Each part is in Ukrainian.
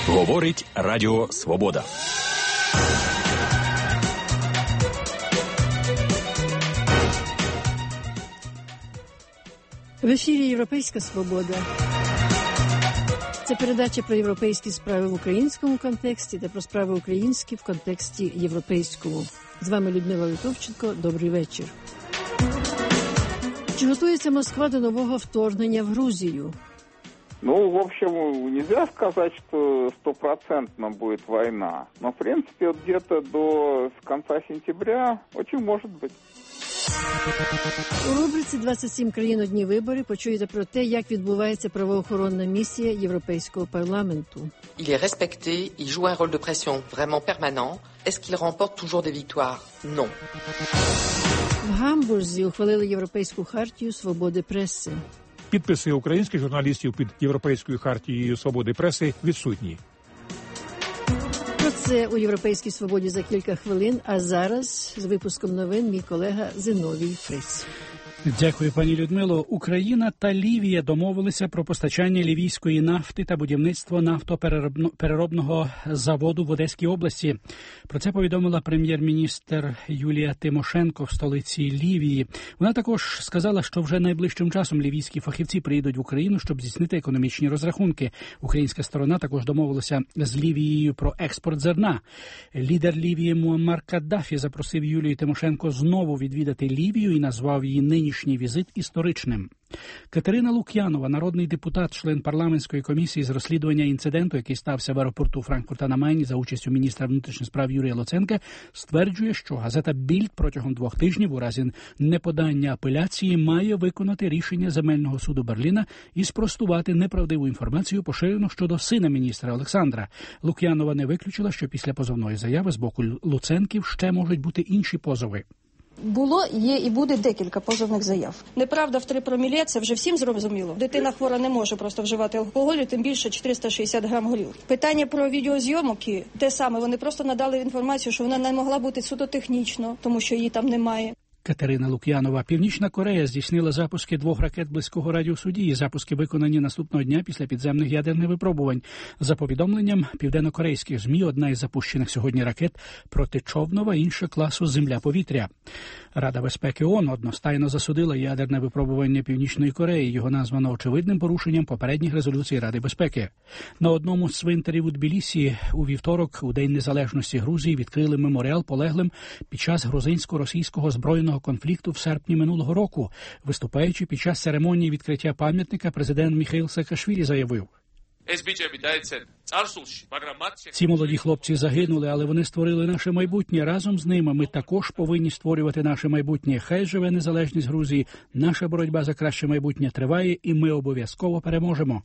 Говорить Радіо Свобода. В ефірі «Європейська свобода». Це передача про європейські справи в українському контексті та про справи українські в контексті європейському. З вами Людмила Литовченко. Добрий вечір. Чи готується Москва до нового вторгнення в Грузію? Ну, в общем, нельзя сказать, что 100% будет война. Но, в принципе, вот где-то до конца сентября очень может быть. У рубриці «27 країн, одні вибори» почуєте про те, як відбувається правоохоронна місія Європейського парламенту. Il est respecté, il joue un rôle de pression vraiment permanent. Est-ce qu'il remporte toujours des victoires? Non. В Гамбурзі ухвалили Європейську хартію свободи преси. Підписи українських журналістів під Європейською хартією свободи преси відсутні. Про це у «Європейській свободі» за кілька хвилин, а зараз з випуском новин мій колега Зиновій Фрис. Дякую, пані Людмило. Україна та Лівія домовилися про постачання лівійської нафти та будівництво нафтопереробного заводу в Одеській області. Про це повідомила прем'єр-міністр Юлія Тимошенко в столиці Лівії. Вона також сказала, що вже найближчим часом лівійські фахівці приїдуть в Україну, щоб здійснити економічні розрахунки. Українська сторона також домовилася з Лівією про експорт зерна. Лідер Лівії Муаммар Каддафі запросив Юлію Тимошенко знову відвідати Лівію і назвав її нині візит історичним. Катерина Лук'янова, народний депутат, член парламентської комісії з розслідування інциденту, який стався в аеропорту Франкфурта на Майні за участю міністра внутрішніх справ Юрія Луценка, стверджує, що газета «Більд» протягом 2 тижнів у разі неподання апеляції має виконати рішення земельного суду Берліна і спростувати неправдиву інформацію, поширену щодо сина міністра Олександра. Лук'янова не виключила, що після позовної заяви з боку Луценків ще можуть бути інші позови. Було, є і буде декілька позовних заяв. Неправда в 3 проміле, це вже всім зрозуміло. Дитина хвора не може просто вживати алкоголю, тим більше 460 грам горілки. Питання про відеозйомки, те саме, вони просто надали інформацію, що вона не могла бути суто технічно, тому що її там немає. Катерина Лук'янова. Північна Корея здійснила запуски 2 ракет близького радіусу дії. Запуски виконані наступного дня після підземних ядерних випробувань. За повідомленням південнокорейських ЗМІ, одна із запущених сьогодні ракет протичовнова, інша класу земля-повітря. Рада безпеки ООН одностайно засудила ядерне випробування Північної Кореї. Його названо очевидним порушенням попередніх резолюцій Ради безпеки. На одному з цвинтарів у Тбілісі у вівторок, у День незалежності Грузії, відкрили меморіал полеглим під час грузинсько-російського збройного конфлікту в серпні минулого року. Виступаючи під час церемонії відкриття пам'ятника, президент Міхаїл Саакашвілі заявив: «Ці молоді хлопці загинули, але вони створили наше майбутнє. Разом з ними ми також повинні створювати наше майбутнє. Хай живе незалежність Грузії. Наша боротьба за краще майбутнє триває, і ми обов'язково переможемо»,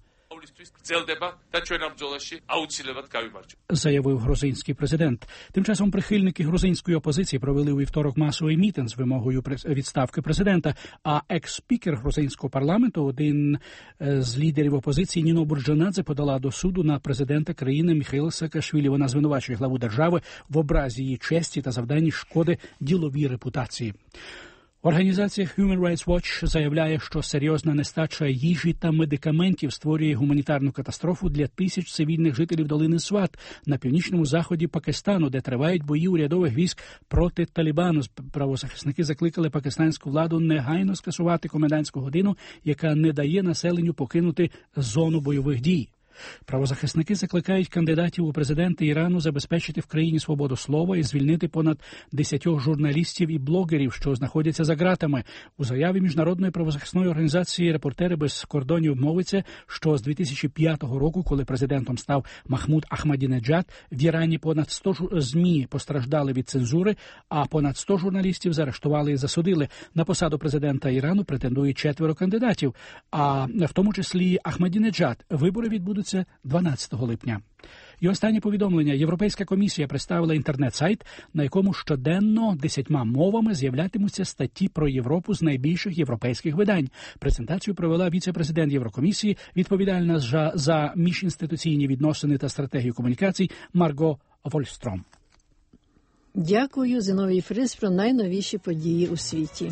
заявив грузинський президент. Тим часом прихильники грузинської опозиції провели у вівторок масовий мітинг з вимогою відставки президента, а екс-спікер грузинського парламенту, один з лідерів опозиції, Ніно Бурджанадзе, подала до суду на президента країни Міхаїла Саакашвілі. Вона звинувачує главу держави в образі її честі та завданні шкоди діловій репутації. Організація Human Rights Watch заявляє, що серйозна нестача їжі та медикаментів створює гуманітарну катастрофу для тисяч цивільних жителів долини Сват на північному заході Пакистану, де тривають бої урядових військ проти Талібану. Правозахисники закликали пакистанську владу негайно скасувати комендантську годину, яка не дає населенню покинути зону бойових дій. Правозахисники закликають кандидатів у президенти Ірану забезпечити в країні свободу слова і звільнити понад 10 журналістів і блогерів, що знаходяться за ґратами. У заяві міжнародної правозахисної організації «Репортери без кордонів» мовиться, що з 2005 року, коли президентом став Махмуд Ахмадінеджад, в Ірані понад 100 ЗМІ постраждали від цензури, а понад 100 журналістів заарештували і засудили. На посаду президента Ірану претендують 4 кандидатів, а в тому числі Ахмадінеджад. Вибори відбудуться 12 липня. І останнє повідомлення. Європейська комісія представила інтернет-сайт, на якому щоденно 10 мовами з'являтимуться статті про Європу з найбільших європейських видань. Презентацію провела віце-президент Єврокомісії, відповідальна за міжінституційні відносини та стратегію комунікацій Марго Вольстром. Дякую, Зиновій Фрис, про найновіші події у світі.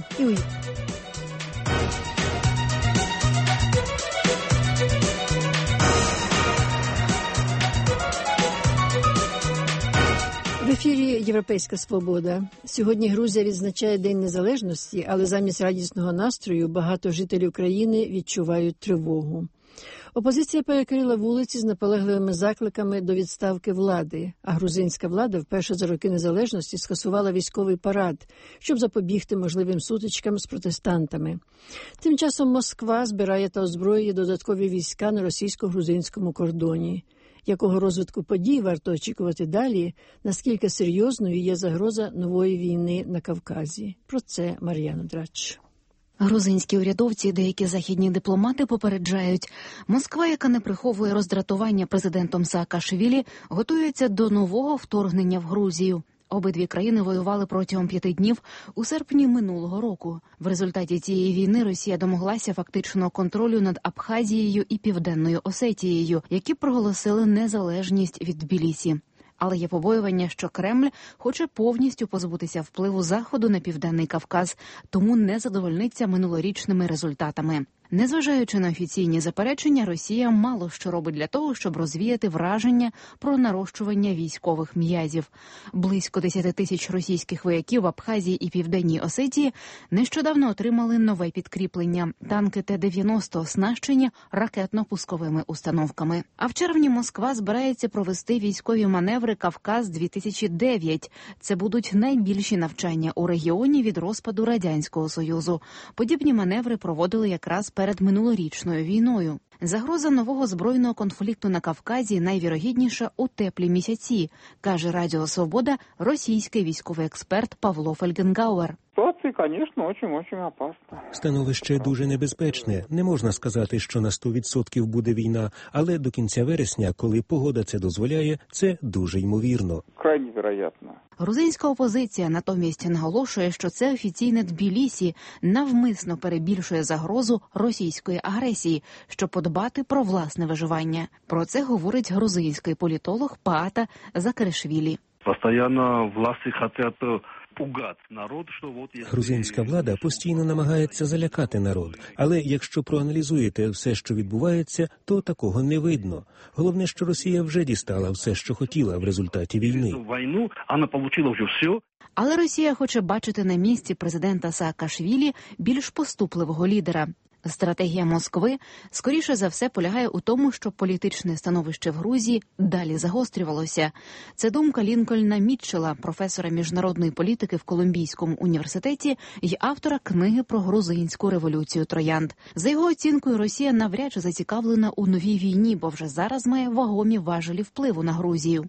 ефірі «Європейська свобода». Сьогодні Грузія відзначає День Незалежності, але замість радісного настрою багато жителів країни відчувають тривогу. Опозиція перекрила вулиці з наполегливими закликами до відставки влади, а грузинська влада вперше за роки незалежності скасувала військовий парад, щоб запобігти можливим сутичкам з протестантами. Тим часом Москва збирає та озброює додаткові війська на російсько-грузинському кордоні. Якого розвитку подій варто очікувати далі, наскільки серйозною є загроза нової війни на Кавказі? Про це Мар'яна Драч. Грузинські урядовці і деякі західні дипломати попереджають, Москва, яка не приховує роздратування президентом Саакашвілі, готується до нового вторгнення в Грузію. Обидві країни воювали протягом 5 днів у серпні минулого року. В результаті цієї війни Росія домоглася фактичного контролю над Абхазією і Південною Осетією, які проголосили незалежність від Тбілісі. Але є побоювання, що Кремль хоче повністю позбутися впливу Заходу на Південний Кавказ, тому не задовольниться минулорічними результатами. Незважаючи на офіційні заперечення, Росія мало що робить для того, щоб розвіяти враження про нарощування військових м'язів. Близько 10 тисяч російських вояків в Абхазії і Південній Осетії нещодавно отримали нове підкріплення – танки Т-90, оснащені ракетно-пусковими установками. А в червні Москва збирається провести військові маневри «Кавказ-2009». Це будуть найбільші навчання у регіоні від розпаду Радянського Союзу. Подібні маневри проводили якраз перед минулорічною війною. Загроза нового збройного конфлікту на Кавказі найвірогідніша у теплі місяці, каже Радіо Свобода російський військовий експерт Павло Фельгенгауер. Ситуація, звісно, дуже опасна. Становище дуже небезпечне. Не можна сказати, що на 100% буде війна, але до кінця вересня, коли погода це дозволяє, це дуже ймовірно. Крайне вероятно. Грузинська опозиція натомість наголошує, що це офіційне Тбілісі навмисно перебільшує загрозу російської агресії, щоб подбати про власне виживання. Про це говорить грузинський політолог Паата Закаришвілі. Постоянно власті хочуть народ. Грузинська влада постійно намагається залякати народ. Але якщо проаналізуєте все, що відбувається, то такого не видно. Головне, що Росія вже дістала все, що хотіла в результаті війни. Вона отримала вже все. Але Росія хоче бачити на місці президента Саакашвілі більш поступливого лідера. Стратегія Москви, скоріше за все, полягає у тому, що політичне становище в Грузії далі загострювалося. Це думка Лінкольна Мітчелла, професора міжнародної політики в Колумбійському університеті й автора книги про грузинську революцію троянд. За його оцінкою, Росія навряд чи зацікавлена у новій війні, бо вже зараз має вагомі важелі впливу на Грузію.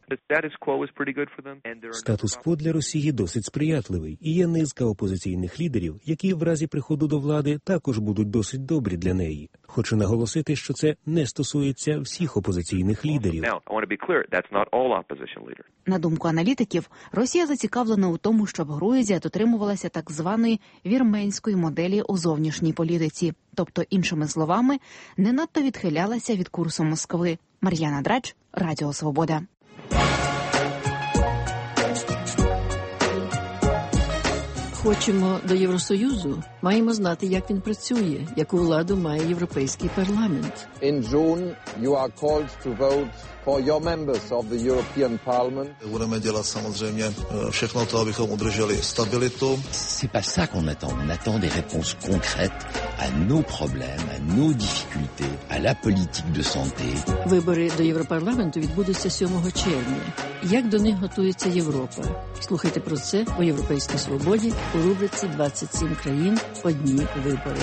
Статус-кво для Росії досить сприятливий. І є низка опозиційних лідерів, які в разі приходу до влади також будуть досить добрі для неї. Хочу наголосити, що це не стосується всіх опозиційних лідерів. На думку аналітиків, Росія зацікавлена у тому, щоб Грузія дотримувалася так званої вірменської моделі у зовнішній політиці. Тобто, іншими словами, не надто відхилялася від курсу Москви. Мар'яна Драч, Радіо Свобода. Хочемо до Євросоюзу, маємо знати, як він працює, яку владу має Європейський парламент. In June, you are called to vote for your members of the European Parliament. Budeme dělat samozřejmě všechno to, abychom udrželi stabilitu. C'est pas ça qu'on attend. On attend des réponses concrètes à nos problèmes, à nos difficultés, à la politique de santé. Вибори до Європарламенту відбудуться 7 червня. Як до них готується Європа? Слухайте про це у «Європейській свободі» у рубриці «27 країн. Одні вибори».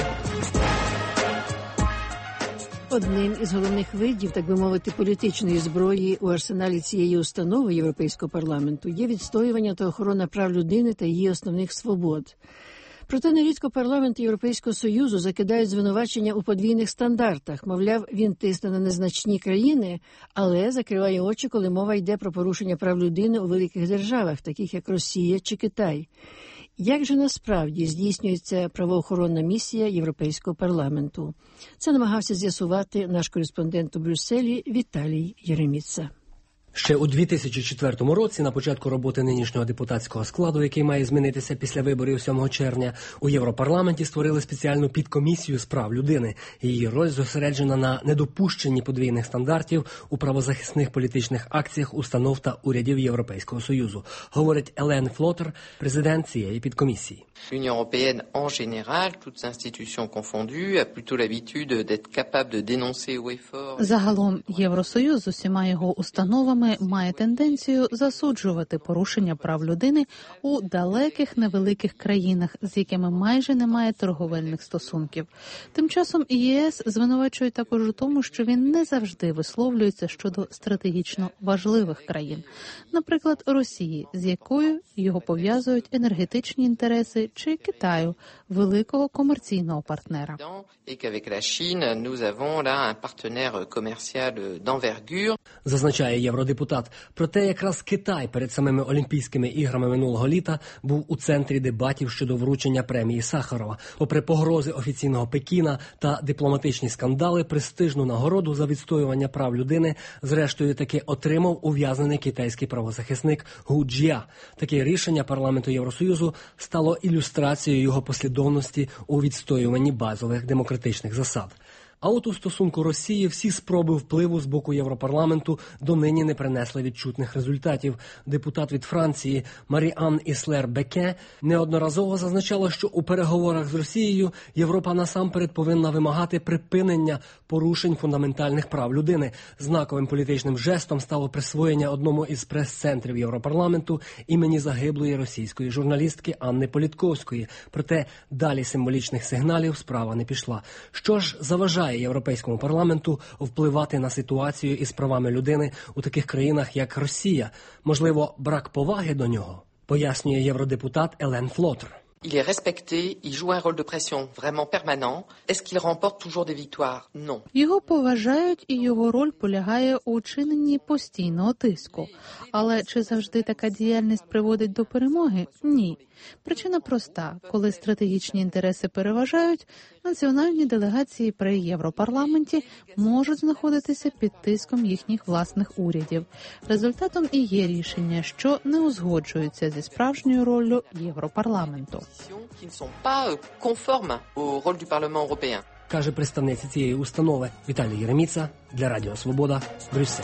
Одним із головних видів, так би мовити, політичної зброї у арсеналі цієї установи Європейського парламенту є відстоювання та охорона прав людини та її основних свобод. Проте нерідко парламент Європейського Союзу закидають звинувачення у подвійних стандартах. Мовляв, він тисне на незначні країни, але закриває очі, коли мова йде про порушення прав людини у великих державах, таких як Росія чи Китай. Як же насправді здійснюється правоохоронна місія Європейського парламенту? Це намагався з'ясувати наш кореспондент у Брюсселі Віталій Єреміца. Ще у 2004 році, на початку роботи нинішнього депутатського складу, який має змінитися після виборів 7 червня, у Європарламенті створили спеціальну підкомісію з прав людини. Її роль зосереджена на недопущенні подвійних стандартів у правозахисних політичних акціях установ та урядів Європейського Союзу, говорить Елен Флотер, президент цієї підкомісії. L'Union européenne en général, toutes institutions confondues, a plutôt l'habitude d'être capable de dénoncer haut et fort. Загалом Євросоюз з усіма його установами має тенденцію засуджувати порушення прав людини у далеких невеликих країнах, з якими майже немає торговельних стосунків. Тим часом ЄС звинувачує також у тому, що він не завжди висловлюється щодо стратегічно важливих країн. Наприклад, Росії, з якою його пов'язують енергетичні інтереси, чи Китаю, великого комерційного партнера. Зазначає євродепутат. Проте якраз Китай перед самими Олімпійськими іграми минулого літа був у центрі дебатів щодо вручення премії Сахарова. Попри погрози офіційного Пекіна та дипломатичні скандали, престижну нагороду за відстоювання прав людини зрештою таки отримав ув'язнений китайський правозахисник Гу Джія. Таке рішення парламенту Євросоюзу стало ілюстрацією його послідовності у відстоюванні базових демократичних засад. А от у стосунку Росії всі спроби впливу з боку Європарламенту донині не принесли відчутних результатів. Депутат від Франції Марі-Ан Іслер-Беке неодноразово зазначала, що у переговорах з Росією Європа насамперед повинна вимагати припинення порушень фундаментальних прав людини. Знаковим політичним жестом стало присвоєння одному із прес-центрів Європарламенту імені загиблої російської журналістки Анни Політковської. Проте далі символічних сигналів справа не пішла. Що ж заважає Європейському парламенту впливати на ситуацію із правами людини у таких країнах, як Росія? Можливо, брак поваги до нього? Пояснює євродепутат Елен Флотер. Il est respecté, il joue un rôle de pression vraiment permanent. Est-ce qu'il remporte toujours des victoires? Non. Його поважають, і його роль полягає у чиненні постійного тиску. Але чи завжди така діяльність приводить до перемоги? Ні. Причина проста. Коли стратегічні інтереси переважають, національні делегації при Європарламенті можуть знаходитися під тиском їхніх власних урядів. Результатом і є рішення, що не узгоджуються зі справжньою роллю Європарламенту. Каже представниця цієї установи Віталій Єреміца для Радіо Свобода, Брюссель.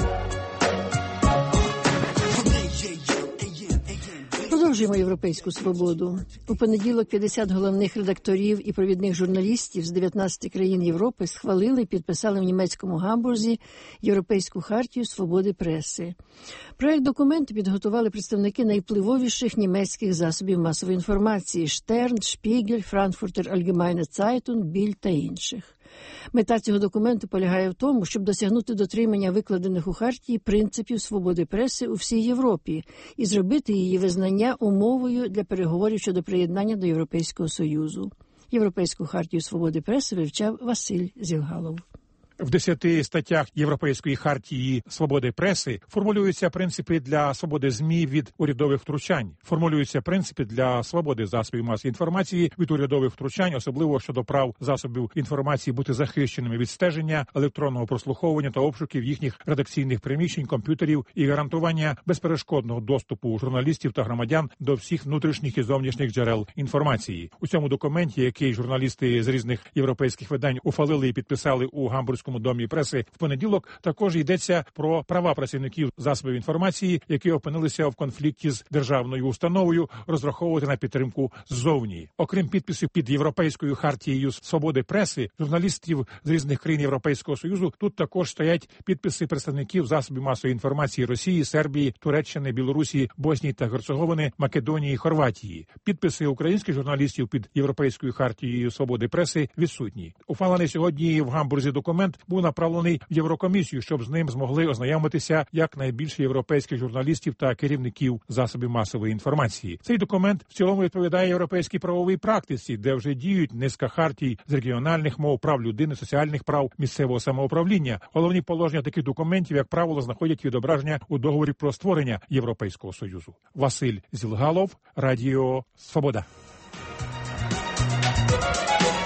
Продовжуємо європейську свободу. У понеділок 50 головних редакторів і провідних журналістів з 19 країн Європи схвалили і підписали в німецькому Гамбурзі Європейську хартію свободи преси. Проект документу підготували представники найвпливовіших німецьких засобів масової інформації – Штерн, Шпігель, Франкфуртер Альгемайне Цайтунг, Більд та інших. Мета цього документу полягає в тому, щоб досягнути дотримання викладених у хартії принципів свободи преси у всій Європі і зробити її визнання умовою для переговорів щодо приєднання до Європейського Союзу. Європейську хартію свободи преси вивчав Василь Зілгалов. В 10 статтях Європейської хартії свободи преси формулюються принципи для свободи ЗМІ від урядових втручань. Формулюються принципи для свободи засобів масової інформації від урядових втручань, особливо щодо прав засобів інформації бути захищеними від стеження, електронного прослуховування та обшуків їхніх редакційних приміщень, комп'ютерів і гарантування безперешкодного доступу журналістів та громадян до всіх внутрішніх і зовнішніх джерел інформації. У цьому документі, який журналісти з різних європейських видань ухвалили і підписали у Гамбурзькому домі преси в понеділок, також йдеться про права працівників засобів інформації, які опинилися в конфлікті з державною установою, розраховувати на підтримку ззовні. Окрім підписів під Європейською хартією свободи преси, журналістів з різних країн Європейського Союзу, тут також стоять підписи представників засобів масової інформації Росії, Сербії, Туреччини, Білорусі, Боснії та Герцеговини, Македонії, Хорватії. Підписи українських журналістів під Європейською хартією свободи преси відсутні. Ухвалений сьогодні в Гамбурзі документ був направлений в Єврокомісію, щоб з ним змогли ознайомитися якнайбільше європейських журналістів та керівників засобів масової інформації. Цей документ в цілому відповідає європейській правовій практиці, де вже діють низка хартій з регіональних мов, прав людини, соціальних прав, місцевого самоуправління. Головні положення таких документів, як правило, знаходять відображення у договорі про створення Європейського Союзу. Василь Зілгалов, Радіо Свобода.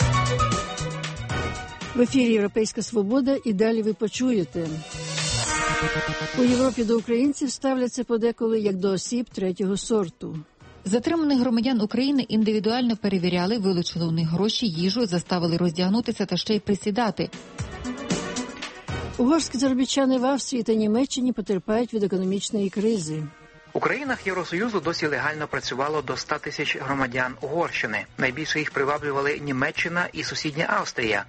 В ефірі «Європейська свобода» і далі ви почуєте. У Європі до українців ставляться подеколи як до осіб третього сорту. Затриманих громадян України індивідуально перевіряли, вилучили у них гроші, їжу, заставили роздягнутися та ще й присідати. Угорські заробітчани в Австрії та Німеччині потерпають від економічної кризи. У країнах Євросоюзу досі легально працювало до 100 тисяч громадян Угорщини. Найбільше їх приваблювали Німеччина і сусідня Австрія.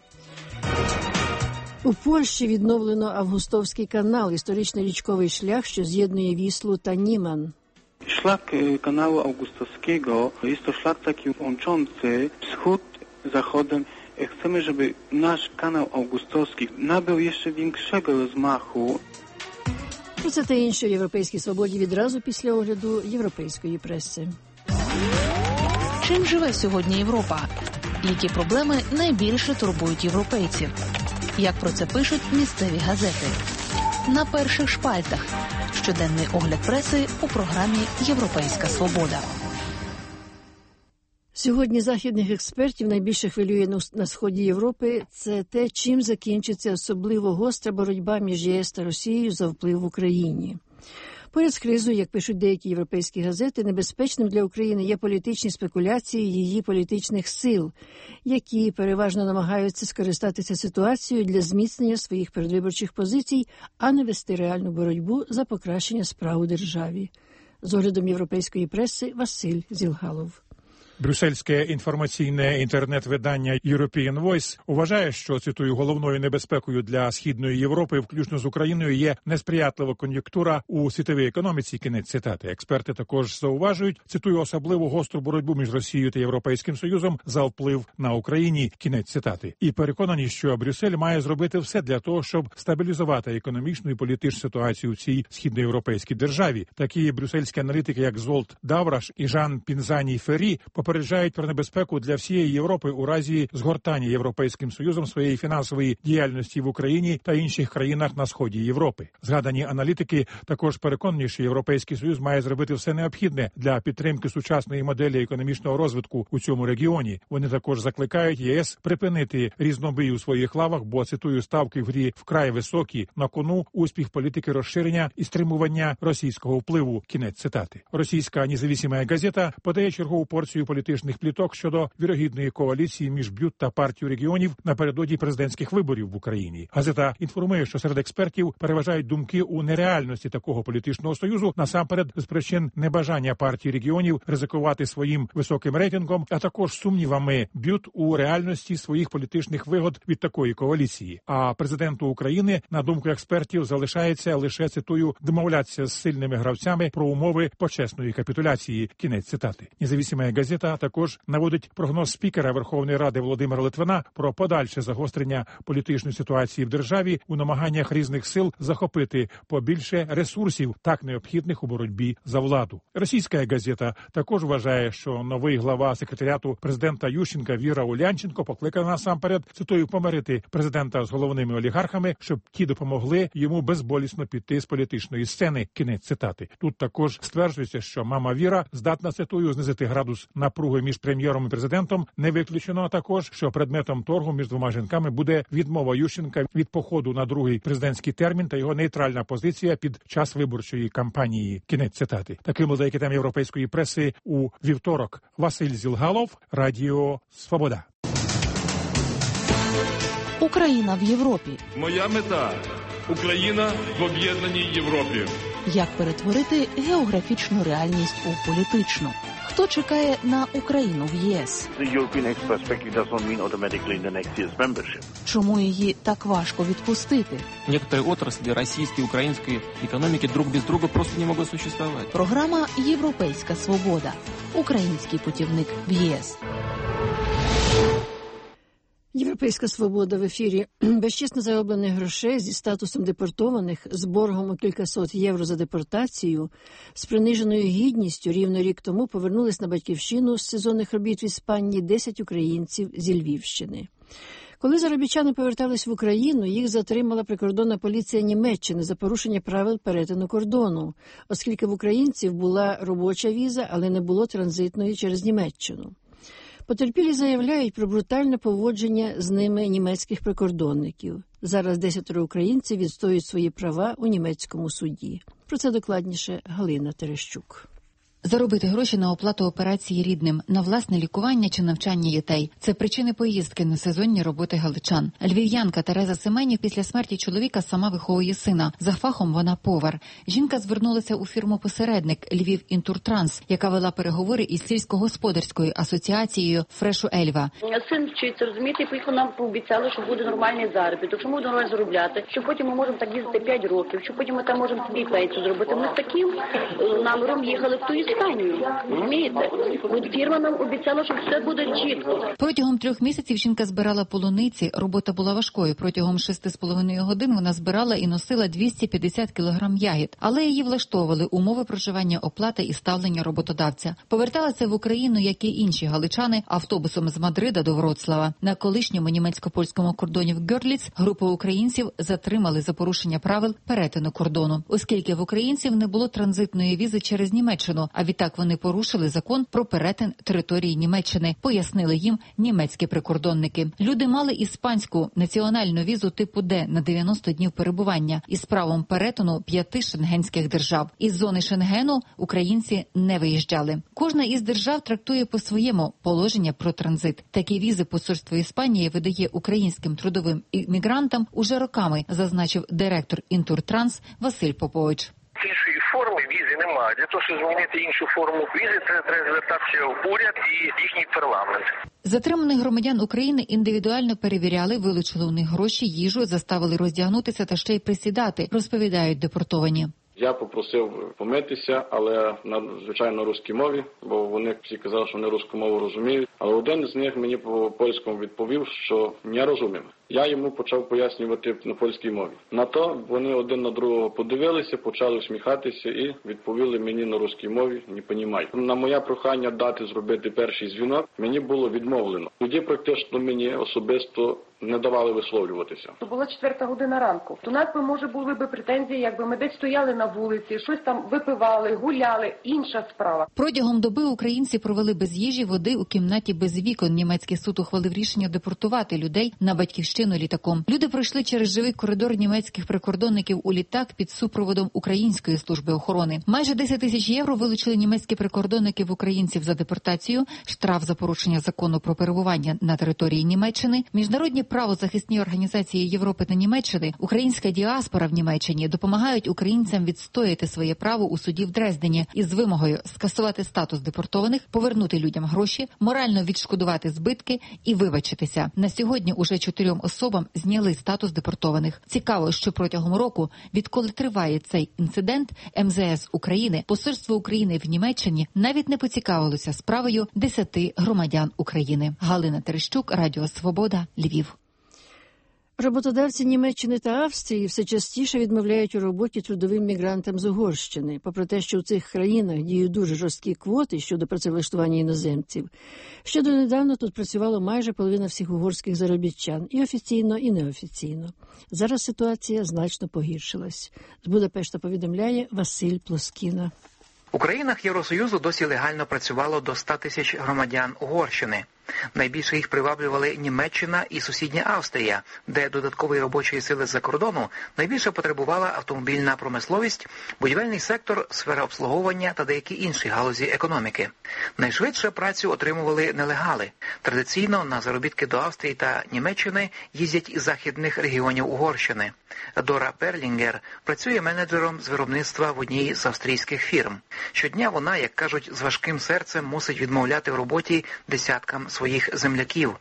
У Польщі відновлено Августовський канал – історичний річковий шлях, що з'єднує Віслу та Німан. Szlak kanału augustowskiego jest to szlak taki łączący wschód z zachodem. Chcemy, żeby nasz kanał augustowski nabył jeszcze większego rozmachu. Про це та інше в «Європейській свободі» відразу після огляду європейської преси. Чим живе сьогодні Європа? Які проблеми найбільше турбують європейців? Як про це пишуть місцеві газети? На перших шпальтах. Щоденний огляд преси у програмі «Європейська свобода». Сьогодні західних експертів найбільше хвилює на сході Європи – це те, чим закінчиться особливо гостра боротьба між ЄС та Росією за вплив в Україні. Поряд з кризою, як пишуть деякі європейські газети, небезпечним для України є політичні спекуляції її політичних сил, які переважно намагаються скористатися ситуацією для зміцнення своїх передвиборчих позицій, а не вести реальну боротьбу за покращення справ у державі. З оглядом європейської преси Василь Зілгалов. Брюссельське інформаційне інтернет-видання European Voice вважає, що, цитую, головною небезпекою для Східної Європи, включно з Україною, є несприятлива кон'юнктура у світовій економіці, кінець цитати. Експерти також зауважують, цитую, особливо гостру боротьбу між Росією та Європейським Союзом за вплив на Україні, кінець цитати. І переконані, що Брюссель має зробити все для того, щоб стабілізувати економічну і політичну ситуацію в цій східноєвропейській державі. Такі брюссельські аналітики, як Золт Давраш і Жан Пінзані-Феррі, попереджають про небезпеку для всієї Європи у разі згортання Європейським Союзом своєї фінансової діяльності в Україні та інших країнах на сході Європи. Згадані аналітики також переконані, що Європейський Союз має зробити все необхідне для підтримки сучасної моделі економічного розвитку у цьому регіоні. Вони також закликають ЄС припинити різнобій у своїх лавах, бо, цитую, ставки в грі вкрай високі, на кону успіх політики розширення і стримування російського впливу, кінець цитати. Російська независима газета подає чергову порцію політичних пліток щодо вірогідної коаліції між БЮТ та партією регіонів напередодні президентських виборів в Україні. Газета інформує, що серед експертів переважають думки у нереальності такого політичного союзу, насамперед з причин небажання партії регіонів ризикувати своїм високим рейтингом, а також сумнівами БЮТ у реальності своїх політичних вигод від такої коаліції. А президенту України, на думку експертів, залишається лише, цитую, домовлятися з сильними гравцями про умови почесної капітуляції, кінець цитати. Независима газета також наводить прогноз спікера Верховної Ради Володимира Литвина про подальше загострення політичної ситуації в державі у намаганнях різних сил захопити побільше ресурсів, так необхідних у боротьбі за владу. Російська газета також вважає, що новий глава секретаріату президента Ющенка Віра Улянченко покликана насамперед, цитую, помирити президента з головними олігархами, щоб ті допомогли йому безболісно піти з політичної сцени, кінець цитати. Тут також стверджується, що мама Віра здатна, цитую, знизити градус напруги між прем'єром і президентом. Не виключено також, що предметом торгу між двома жінками буде відмова Ющенка від походу на другий президентський термін та його нейтральна позиція під час виборчої кампанії. Кінець цитати. Таким були деякі теми європейської преси у вівторок. Василь Зілгалов, Радіо Свобода. Україна в Європі. Моя мета – Україна в об'єднаній Європі. Як перетворити географічну реальність у політичну? Хто чекає на Україну в ЄС? Чому її так важко відпустити? Некоторые отрасли российской и украинской экономики друг без друга просто не могут существовать. Програма «Європейська свобода». Український путівник в ЄС. Європейська свобода в ефірі. Безчесно зароблених грошей зі статусом депортованих, з боргом у кількасот євро за депортацію, з приниженою гідністю рівно рік тому повернулись на батьківщину з сезонних робіт в Іспанії 10 українців зі Львівщини. Коли заробітчани повертались в Україну, їх затримала прикордонна поліція Німеччини за порушення правил перетину кордону, оскільки в українців була робоча віза, але не було транзитної через Німеччину. Потерпілі заявляють про брутальне поводження з ними німецьких прикордонників. Зараз 10 українців відстоюють свої права у німецькому суді. Про це докладніше Галина Терещук. Заробити гроші на оплату операції рідним, на власне лікування чи навчання дітей – це причини поїздки на сезонні роботи галичан. Львів'янка Тереза Семенів після смерті чоловіка сама виховує сина. За фахом вона повар. Жінка звернулася у фірму-посередник «Львів Інтуртранс», яка вела переговори із сільськогосподарською асоціацією «Фрешу Ельва». Син вчиться, розумієте, поїхав, нам пообіцяли, що буде нормальний заробіток, що ми будемо нормально заробляти, що потім ми можемо так їздити 5 років, що потім ми там можемо собі пенсію зробити. Ми з таким наміром їхали в ту Іспанію, розумієте? Фірма нам обіцяла, що все буде чітко. Протягом 3 місяців жінка збирала полуниці, робота була важкою. Протягом 6,5 годин вона збирала і носила 250 кілограм ягід. Але її влаштовували умови проживання, оплати і ставлення роботодавця. Поверталася в Україну, як і інші галичани, автобусом з Мадрида до Вроцлава. На колишньому німецько-польському кордоні в Гьорліц групу українців затримали за порушення правил перетину кордону. Оскільки в українців не було транзитної візи через Німеччину, а відтак вони порушили закон про перетин території Німеччини, пояснили їм німецькі прикордонники. Люди мали іспанську національну візу типу Д на 90 днів перебування із правом перетину 5 шенгенських держав. Із зони Шенгену українці не виїжджали. Кожна із держав трактує по-своєму положення про транзит. Такі візи посольство Іспанії видає українським трудовим іммігрантам уже роками, зазначив директор Інтуртранс Василь Попович. Іншої форми візи немає. Для того, щоб змінити іншу форму візи, треба звертатися в уряд і їхній парламент. Затриманих громадян України індивідуально перевіряли, вилучили у них гроші, їжу, заставили роздягнутися та ще й присідати, розповідають депортовані. Я попросив помитися, але на, звичайно, русській мові, бо вони всі казали, що вони русську мову розуміють. Але один з них мені по польському відповів, що не розуміємо. Я йому почав пояснювати на польській мові. На то вони один на другого подивилися, почали усміхатися і відповіли мені на русській мові, не понімаю. На моє прохання дати зробити перший дзвінок, мені було відмовлено. Тоді практично мені особисто не давали висловлюватися. То була 4 година ранку. У нас би, може, були б претензії, якби ми десь стояли на вулиці, щось там випивали, гуляли, інша справа. Протягом доби українці провели без їжі, води у кімнаті без вікон. Німецький суд ухвалив рішення депортувати людей на батьківщину літаком. Люди пройшли через живий коридор німецьких прикордонників у літак під супроводом Української служби охорони. Майже 10 тисяч євро вилучили німецькі прикордонники в українців за депортацію, штраф за порушення закону про перебування на території Німеччини, міжнародні правозахисні організації Європи та Німеччини, українська діаспора в Німеччині допомагають українцям відстояти своє право у суді в Дрездені із вимогою скасувати статус депортованих, повернути людям гроші, морально відшкодувати збитки і вибачитися. На сьогодні уже 4 особам зняли статус депортованих. Цікаво, що протягом року, відколи триває цей інцидент, МЗС України, Посольство України в Німеччині навіть не поцікавилося справою 10 громадян України. Галина Терещук, Радіо Свобода, Львів. Роботодавці Німеччини та Австрії все частіше відмовляють у роботі трудовим мігрантам з Угорщини. Попри те, що в цих країнах діють дуже жорсткі квоти щодо працевлаштування іноземців. Ще донедавна тут працювало майже половина всіх угорських заробітчан. І офіційно, і неофіційно. Зараз ситуація значно погіршилась. З Будапешта повідомляє Василь Плоскіна. У країнах Євросоюзу досі легально працювало до 100 тисяч громадян Угорщини. Найбільше їх приваблювали Німеччина і сусідня Австрія, де додаткової робочої сили з-за кордону найбільше потребувала автомобільна промисловість, будівельний сектор, сфера обслуговування та деякі інші галузі економіки. Найшвидше працю отримували нелегали. Традиційно на заробітки до Австрії та Німеччини їздять із західних регіонів Угорщини. Дора Перлінгер працює менеджером з виробництва в одній з австрійських фірм. Щодня вона, як кажуть, з важким серцем мусить відмовляти в роботі десяткам своїх земляків.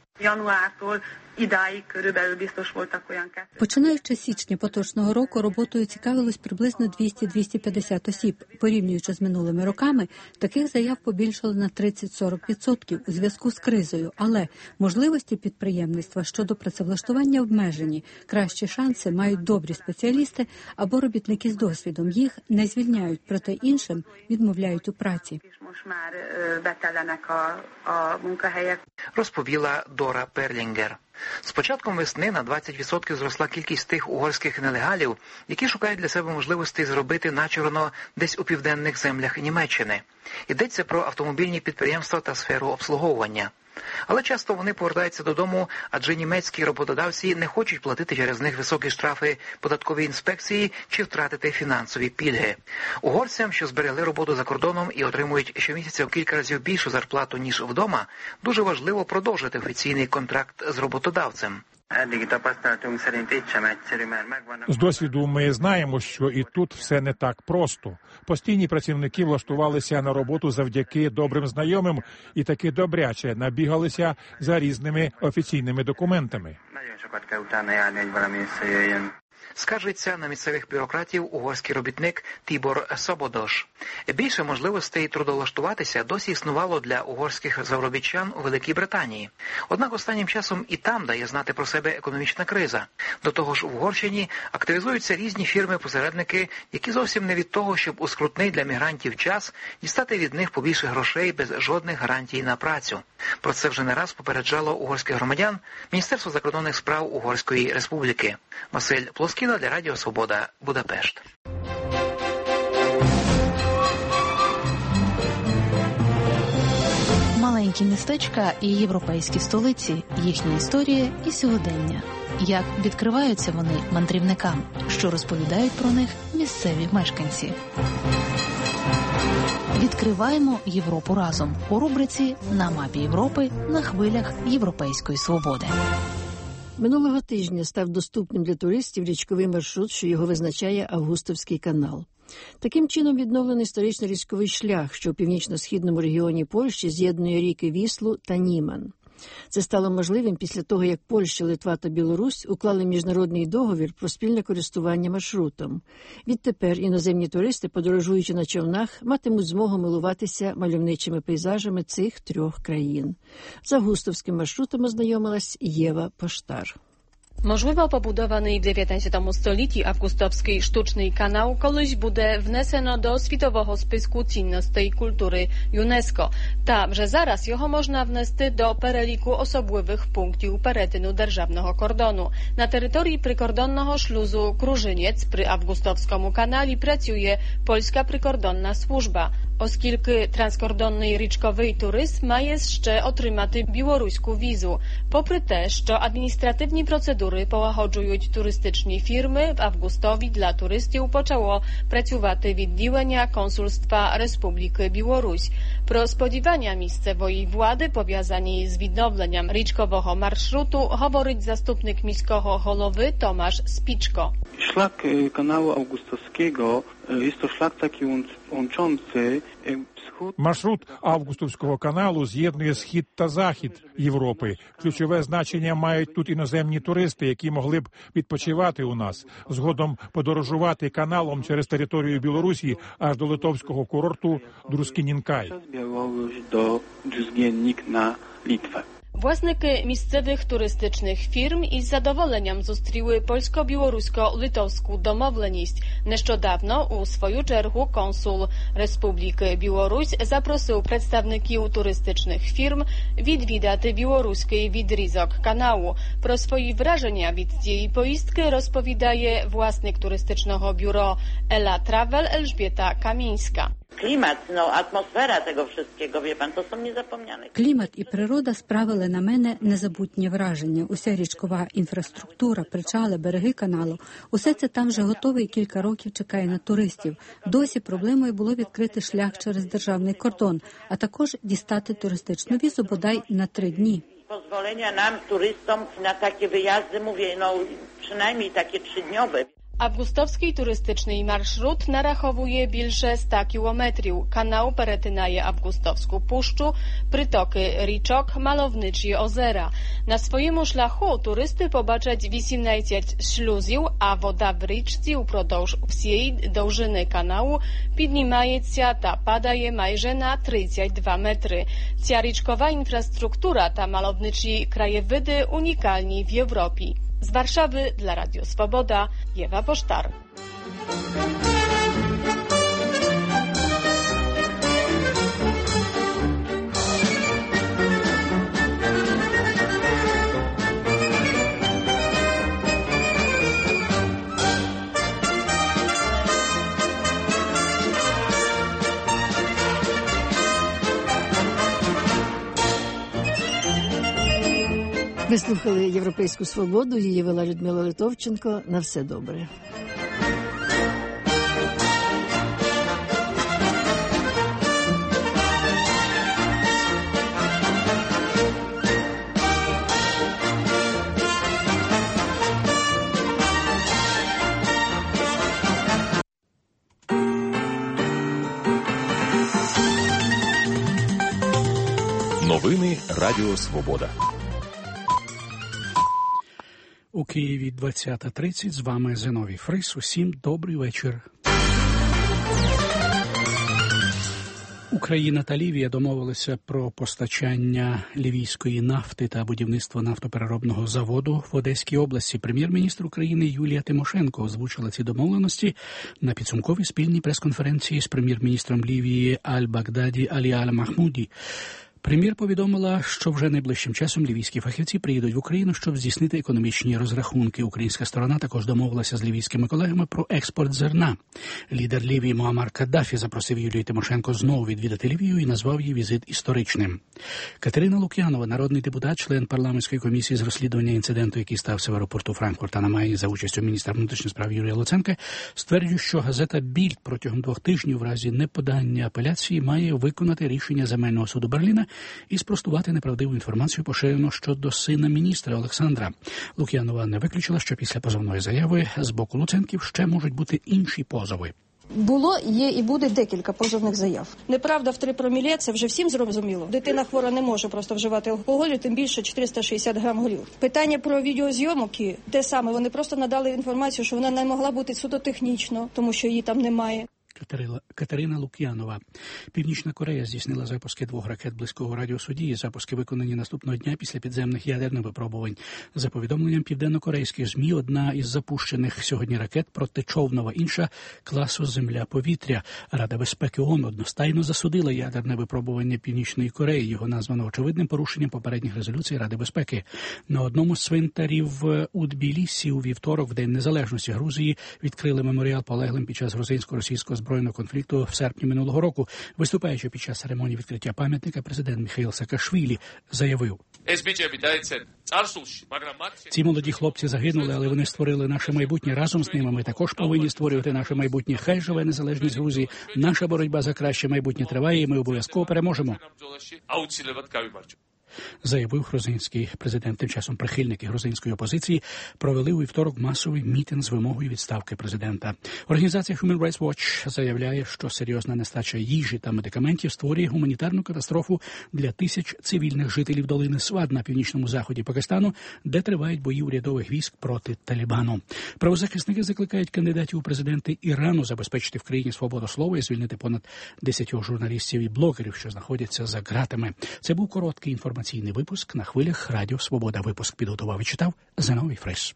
Починаючи з січня поточного року, роботою цікавилось приблизно 200-250 осіб. Порівнюючи з минулими роками, таких заяв побільшало на 30-40% у зв'язку з кризою. Але можливості підприємництва щодо працевлаштування обмежені. Кращі шанси мають добрі спеціалісти або робітники з досвідом. Їх не звільняють, проте іншим відмовляють у праці. Розповіла Дора Перлінгер. З початком весни на 20% зросла кількість тих угорських нелегалів, які шукають для себе можливості зробити начерно десь у південних землях Німеччини. Йдеться про автомобільні підприємства та сферу обслуговування. Але часто вони повертаються додому, адже німецькі роботодавці не хочуть платити через них високі штрафи податковій інспекції чи втратити фінансові пільги. Угорцям, що зберегли роботу за кордоном і отримують щомісяця в кілька разів більшу зарплату, ніж вдома, дуже важливо продовжити офіційний контракт з роботодавцем. З досвіду ми знаємо, що і тут все не так просто. Постійні працівники влаштувалися на роботу завдяки добрим знайомим і таки добряче набігалися за різними офіційними документами. Скаржиться на місцевих бюрократів угорський робітник Тібор Сободош. Більше можливостей трудовлаштуватися досі існувало для угорських заробітчан у Великій Британії. Однак останнім часом і там дає знати про себе економічна криза. До того ж, в Угорщині активізуються різні фірми-посередники, які зовсім не від того, щоб у скрутний для мігрантів час дістати від них побільше грошей без жодних гарантій на працю. Про це вже не раз попереджало угорських громадян Міністерство закордонних справ Угорської Республіки. Василь Плоскіла для Радіо Свобода, Будапешт. Маленькі містечка і європейські столиці, їхня історія і сьогодення. Як відкриваються вони мандрівникам, що розповідають про них місцеві мешканці. Відкриваємо Європу разом у рубриці «На мапі Європи» на хвилях Європейської свободи. Минулого тижня став доступним для туристів річковий маршрут, що його визначає Августовський канал. Таким чином відновлений історично-річковий шлях, що у північно-східному регіоні Польщі з'єднує ріки Віслу та Німан. Це стало можливим після того, як Польща, Литва та Білорусь уклали міжнародний договір про спільне користування маршрутом. Відтепер іноземні туристи, подорожуючи на човнах, матимуть змогу милуватися мальовничими пейзажами цих трьох країн. З августовським маршрутом ознайомилась Єва Поштар. Можливо, побудований в 19 столітті августовський штучний канал колись буде внесено до світового списку цінностей культури ЮНЕСКО. Та вже зараз його можна внести до переліку особливих пунктів перетину державного кордону. На території прикордонного шлюзу Кружинець при Августовському каналі працює польська прикордонна служба, оскільки транскордонний річковий турист має ще отримати білоруську візу. Попри те, що адміністративні процедури полагоджують туристичні фірми, в Августові для туристів почало працювати відділення консульства Республіки Білорусь. Про сподівання місцевої влади, пов'язані з відновленням річкового маршруту, говорить заступник міського голови Tomasz Spiczko. Szlak kanału Augustowskiego jest to szlak taki łączący wschód. Маршрут Августовського каналу з'єднує схід та захід Європи. Ключове значення мають тут іноземні туристи, які могли б відпочивати у нас, згодом подорожувати каналом через територію Білорусі аж до литовського курорту Друскінінкай. До Друзгенник на Литвę. Własniki місцевих туристичних фірм із задоволенням зустріли польсько-білорусько-литовську домовленість. Нещодавно, у свою чергу, консул Республіки Білорусь запросив представників туристичних фірм відвідати білоруський відрізок каналу. Про свої враження від цієї поїздки розповідає власник туристичного бюро Ela Travel Elżbieta Kamińska. Klimat, atmosfera tego wszystkiego, wie pan, to są niezapomniane. Клімат і природа справили на мене незабутнє враження. Уся річкова інфраструктура, причали, береги каналу. Усе це там вже готове і кілька років чекає на туристів. Досі проблемою було відкрити шлях через державний кордон, а також дістати туристичну візу бодай на 3 дні. Pozwolenia nam, turystom, na takie wyjazdy, mówię, przynajmniej takie 3-dniowe. Августовський туристичний маршрут нараховує більше 100 кілометрів. Канал перетинає Августовську пущу, притоки річок, мальовничі озера. На своєму шляху туристи побачать 18 шлюзів, а вода в річці упродовж всієї довжини каналу піднімається та падає майже на 32 метри. Ця річкова інфраструктура та мальовничі краєвиди унікальні в Європі. Z Warszawy dla Radio Swoboda, Ewa Posztar. Ви слухали «Європейську свободу», її вела Людмила Литовченко. На все добре. Новини Радіо Свобода. У Києві 20:30. З вами Зиновій Фрис. Усім добрий вечір. Україна та Лівія домовилися про постачання лівійської нафти та будівництво нафтопереробного заводу в Одеській області. Прем'єр-міністр України Юлія Тимошенко озвучила ці домовленості на підсумковій спільній прес-конференції з прем'єр-міністром Лівії Аль-Багдаді Алі Аль-Махмуді. Прем'єр повідомила, що вже найближчим часом лівійські фахівці приїдуть в Україну, щоб здійснити економічні розрахунки. Українська сторона також домовилася з лівійськими колегами про експорт зерна. Лідер Лівії Муаммар Каддафі запросив Юлію Тимошенко знову відвідати Лівію і назвав її візит історичним. Катерина Лук'янова, народний депутат, член парламентської комісії з розслідування інциденту, який стався в аеропорту Франкфурта на Майні за участю міністра внутрішніх справ Юрія Луценка, стверджує, що газета «Більд» протягом 2 тижнів в разі неподання апеляції має виконати рішення земельного суду Берліна і спростувати неправдиву інформацію, поширену щодо сина міністра Олександра. Лук'янова не виключила, що після позовної заяви з боку Луценків ще можуть бути інші позови. Було, є і буде декілька позовних заяв. Неправда в 3 проміле, це вже всім зрозуміло. Дитина хвора не може просто вживати алкоголю, тим більше 460 грам горілки. Питання про відеозйомки те саме. Вони просто надали інформацію, що вона не могла бути суто технічно, тому що її там немає. Катерина Лук'янова. Північна Корея здійснила запуски 2 ракет близького радіусу дії. Запуски виконані наступного дня після підземних ядерних випробувань. За повідомленням південно-корейських ЗМІ, одна із запущених сьогодні ракет протичовнова, інша класу земля-повітря. Рада безпеки ООН одностайно засудила ядерне випробування Північної Кореї. Його названо очевидним порушенням попередніх резолюцій Ради безпеки. На одному з цвинтарів у Тбілісі у вівторок, в День Незалежності Грузії, відкрили меморіал полеглим під час грузинсько-російського збройного конфлікту в серпні минулого року. Виступаючи під час церемонії відкриття пам'ятника, президент Міхаїл Саакашвілі заявив: «Ці молоді хлопці загинули, але вони створили наше майбутнє. Разом з ними ми також повинні створювати наше майбутнє. Хай живе незалежність Грузії. Наша боротьба за краще майбутнє триває, і ми обов'язково переможемо», заявив грузинський президент. Тим часом прихильники грузинської опозиції провели у вівторок масовий мітинг з вимогою відставки президента. Організація Human Rights Watch заявляє, що серйозна нестача їжі та медикаментів створює гуманітарну катастрофу для тисяч цивільних жителів долини Сват на північному заході Пакистану, де тривають бої урядових військ проти Талібану. Правозахисники закликають кандидатів у президенти Ірану забезпечити в країні свободу слова і звільнити понад 10 журналістів і блогерів, що знаходяться за ґратами. Це був короткий інформаційний випуск на хвилях Радіо Свобода. Випуск підготував і читав Зиновій Фрис.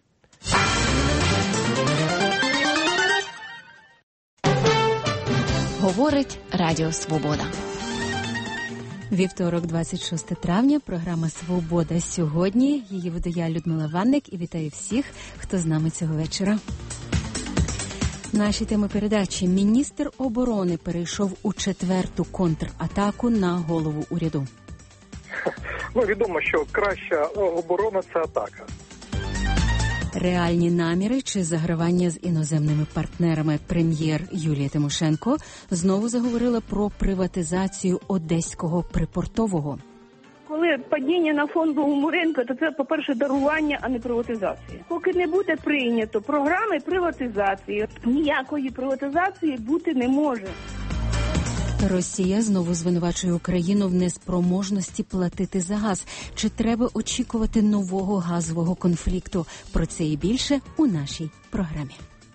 Говорить Радіо Свобода. Вівторок, 26 травня, програма «Свобода сьогодні». Її веду я, Людмила Ванник, і вітаю всіх, хто з нами цього вечора. Наші теми передачі. Міністр оборони перейшов у 4-ту контратаку на голову уряду. Відомо, що краща оборона – це атака. Реальні наміри чи загравання з іноземними партнерами. Прем'єр Юлія Тимошенко знову заговорила про приватизацію Одеського припортового. Коли падіння на фондовому ринку, то це, по-перше, дарування, а не приватизація. Поки не буде прийнято програми приватизації, ніякої приватизації бути не може. Росія знову звинувачує Україну в неспроможності платити за газ. Чи треба очікувати нового газового конфлікту? Про це і більше у нашій програмі.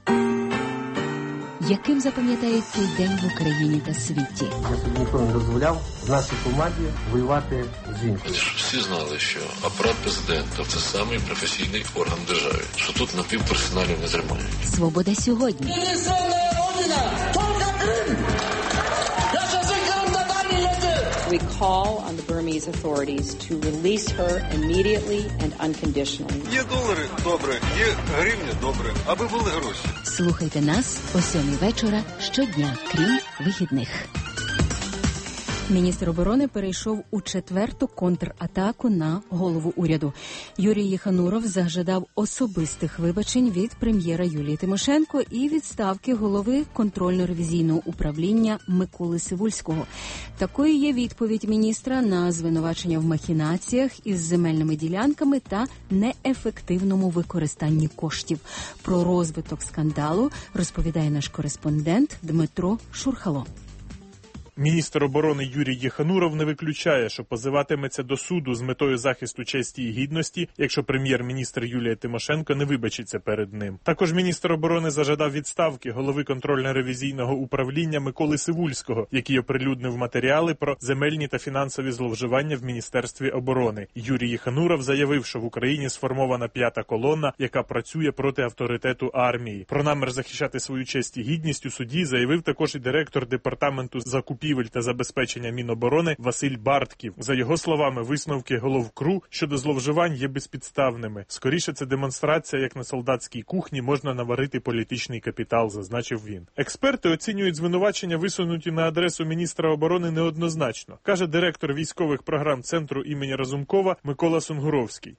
Яким запам'ятають цей день в Україні та світі? Я собі ніколи не дозволяв в нашій команді воювати з жінкою. Всі знали, що апарат президента – це самий професійний орган держави, що тут напівперсоналів не тримають. Свобода сьогодні. We call on the Burmese authorities to release her immediately and unconditionally. Є долари – добре, є гривня – добре, аби були гроші. Слухайте нас о 7:00 вечора щодня, крім вихідних. Міністр оборони перейшов у четверту контратаку на голову уряду. Юрій Єхануров зажадав особистих вибачень від прем'єра Юлії Тимошенко і відставки голови контрольно-ревізійного управління Миколи Сивульського. Такою є відповідь міністра на звинувачення в махінаціях із земельними ділянками та неефективному використанні коштів. Про розвиток скандалу розповідає наш кореспондент Дмитро Шурхало. Міністр оборони Юрій Єхануров не виключає, що позиватиметься до суду з метою захисту честі і гідності, якщо прем'єр-міністр Юлія Тимошенко не вибачиться перед ним. Також міністр оборони зажадав відставки голови контрольно-ревізійного управління Миколи Сивульського, який оприлюднив матеріали про земельні та фінансові зловживання в Міністерстві оборони. Юрій Єхануров заявив, що в Україні сформована п'ята колона, яка працює проти авторитету армії. Про намір захищати свою честь і гідність у суді заявив також і директор департаменту закупівель та забезпечення Міноборони Василь Бартків. За його словами, висновки голов КРУ щодо зловживань є безпідставними. Скоріше, це демонстрація, як на солдатській кухні можна наварити політичний капітал, зазначив він. Експерти оцінюють звинувачення, висунуті на адресу міністра оборони, неоднозначно, каже директор військових програм Центру імені Разумкова Микола Сунгуровський.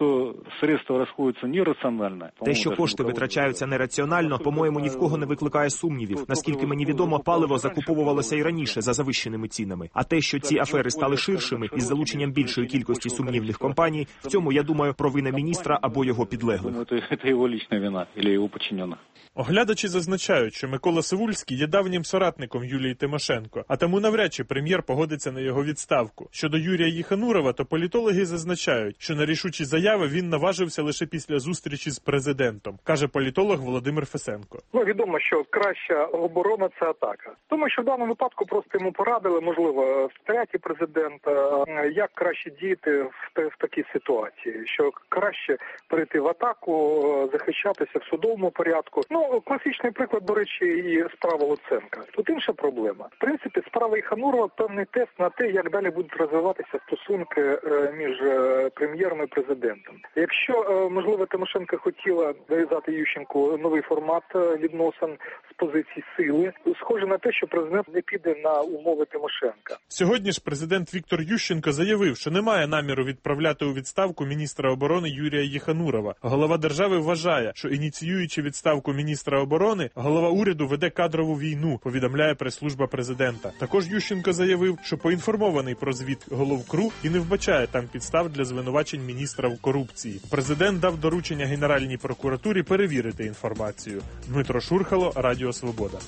Те, що кошти витрачаються нераціонально, по-моєму, ні в кого не викликає сумнівів. Наскільки мені відомо, паливо закуповувалося і раніше за завищеними цінами. А те, що ці афери стали ширшими із залученням більшої кількості сумнівних компаній, в цьому, я думаю, провина міністра або його підлеглих. Це його лічна вина або його підчинених. Оглядачі зазначають, що Микола Сивульський є давнім соратником Юлії Тимошенко, а тому навряд чи прем'єр погодиться на його відставку. Щодо Юрія Єханурова, то політологи зазначають, що на рішучі заяви він наважився лише після зустрічі з президентом, каже політолог Володимир Фесенко. Відомо, що краща оборона – це атака. Тому що в даному випадку просто йому порадили, можливо, стоять президента, як краще діяти в такій ситуації, що краще перейти в атаку, захищатися в судовому порядку. Класичний приклад, до речі, і справа Луценка. Тут інша проблема. В принципі, справа Єханурова – певний тест на те, як далі будуть розвиватися стосунки між прем'єром і президентом. Якщо, можливо, Тимошенко хотіла нав'язати Ющенку новий формат відносин з позиції сили, схоже на те, що президент не піде на умови Тимошенка. Сьогодні ж президент Віктор Ющенко заявив, що немає наміру відправляти у відставку міністра оборони Юрія Єханурова. Голова держави вважає, що ініціюючи відставку міністра оборони, голова уряду веде кадрову війну, повідомляє прес-служба президента. Також Ющенко заявив, що поінформований про звіт голов КРУ і не вбачає там підстав для звинувачень міністра в корупції. Президент дав доручення Генеральній прокуратурі перевірити інформацію. Дмитро Шурхало, Радіо Свобода.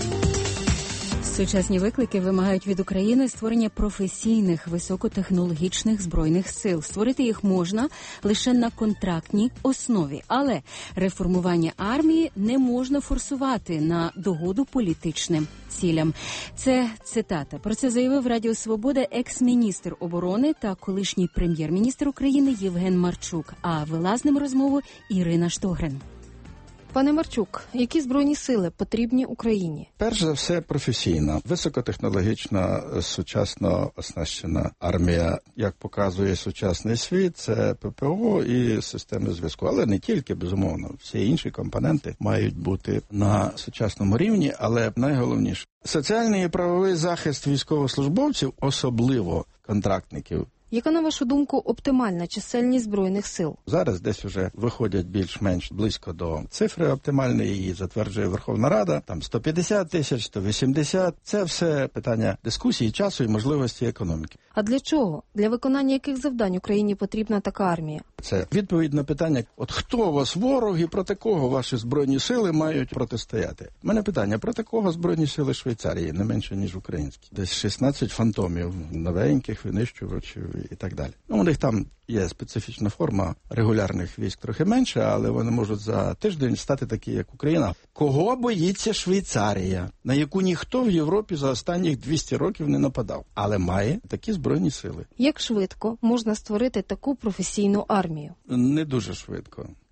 Сучасні виклики вимагають від України створення професійних високотехнологічних збройних сил. Створити їх можна лише на контрактній основі. Але реформування армії не можна форсувати на догоду політичним цілям. Це цитата. Про це заявив Радіо Свобода екс-міністр оборони та колишній прем'єр-міністр України Євген Марчук. А вела з ним розмову Ірина Штогрин. Пане Марчук, які збройні сили потрібні Україні? Перш за все, професійна, високотехнологічна, сучасно оснащена армія, як показує сучасний світ, це ППО і системи зв'язку. Але не тільки, безумовно, всі інші компоненти мають бути на сучасному рівні, але найголовніше – соціальний і правовий захист військовослужбовців, особливо контрактників. Яка, на вашу думку, оптимальна чисельність збройних сил? Зараз десь вже виходять більш-менш близько до цифри оптимальної, її затверджує Верховна Рада. Там 150 тисяч, 180. Це все питання дискусії, часу і можливості економіки. А для чого? Для виконання яких завдань Україні потрібна така армія? Це відповідь на питання, от хто у вас ворог і проти кого ваші збройні сили мають протистояти? У мене питання, проти кого збройні сили Швейцарії не менше, ніж українські? Десь 16 фантомів, новеньких винищувачів і так далі. У них там є специфічна форма регулярних військ трохи менше, але вони можуть за тиждень стати такі, як Україна. Кого боїться Швейцарія, на яку ніхто в Європі за останніх 200 років не нападав, але має такі збройні сили. Як швидко можна створити таку професійну армію? Не дуже швидко.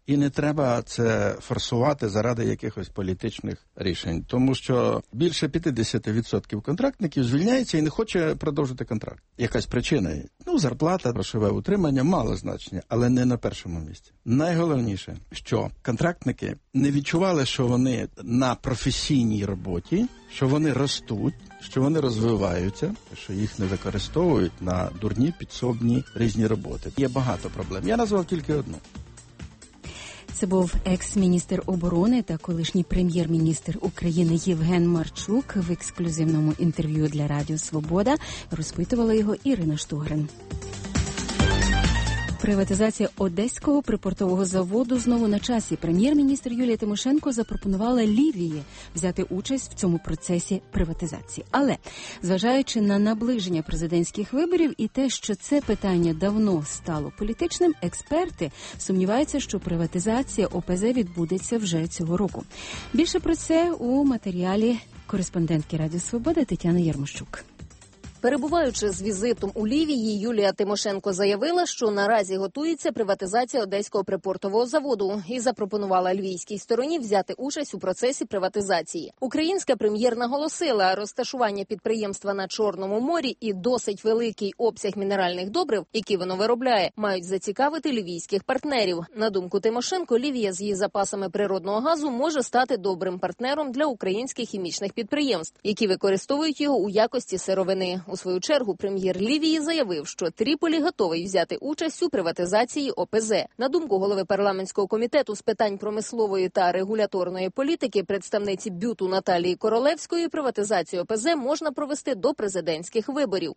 І не треба це форсувати заради якихось політичних рішень. Тому що більше 50% контрактників звільняється і не хоче продовжити контракт. Якась причина є. Зарплата, грошове утримання мало значення, але не на першому місці. Найголовніше, що контрактники не відчували, що вони на професійній роботі, що вони ростуть, що вони розвиваються, що їх не використовують на дурні, підсобні різні роботи. Є багато проблем. Я назвав тільки одну. Це був екс-міністр оборони та колишній прем'єр-міністр України Євген Марчук. В ексклюзивному інтерв'ю для Радіо Свобода розпитувала його Ірина Штугрин. Приватизація Одеського припортового заводу знову на часі. Прем'єр-міністр Юлія Тимошенко запропонувала Лівії взяти участь в цьому процесі приватизації. Але, зважаючи на наближення президентських виборів і те, що це питання давно стало політичним, експерти сумніваються, що приватизація ОПЗ відбудеться вже цього року. Більше про це у матеріалі кореспондентки Радіо Свобода Тетяни Ярмощук. Перебуваючи з візитом у Лівії, Юлія Тимошенко заявила, що наразі готується приватизація Одеського припортового заводу і запропонувала львівській стороні взяти участь у процесі приватизації. Українська прем'єр наголосила, розташування підприємства на Чорному морі і досить великий обсяг мінеральних добрив, які воно виробляє, мають зацікавити лівійських партнерів. На думку Тимошенко, Лівія з її запасами природного газу може стати добрим партнером для українських хімічних підприємств, які використовують його у якості сировини. У свою чергу прем'єр Лівії заявив, що Тріполі готовий взяти участь у приватизації ОПЗ. На думку голови парламентського комітету з питань промислової та регуляторної політики, представниці БЮТу Наталії Королевської, приватизацію ОПЗ можна провести до президентських виборів.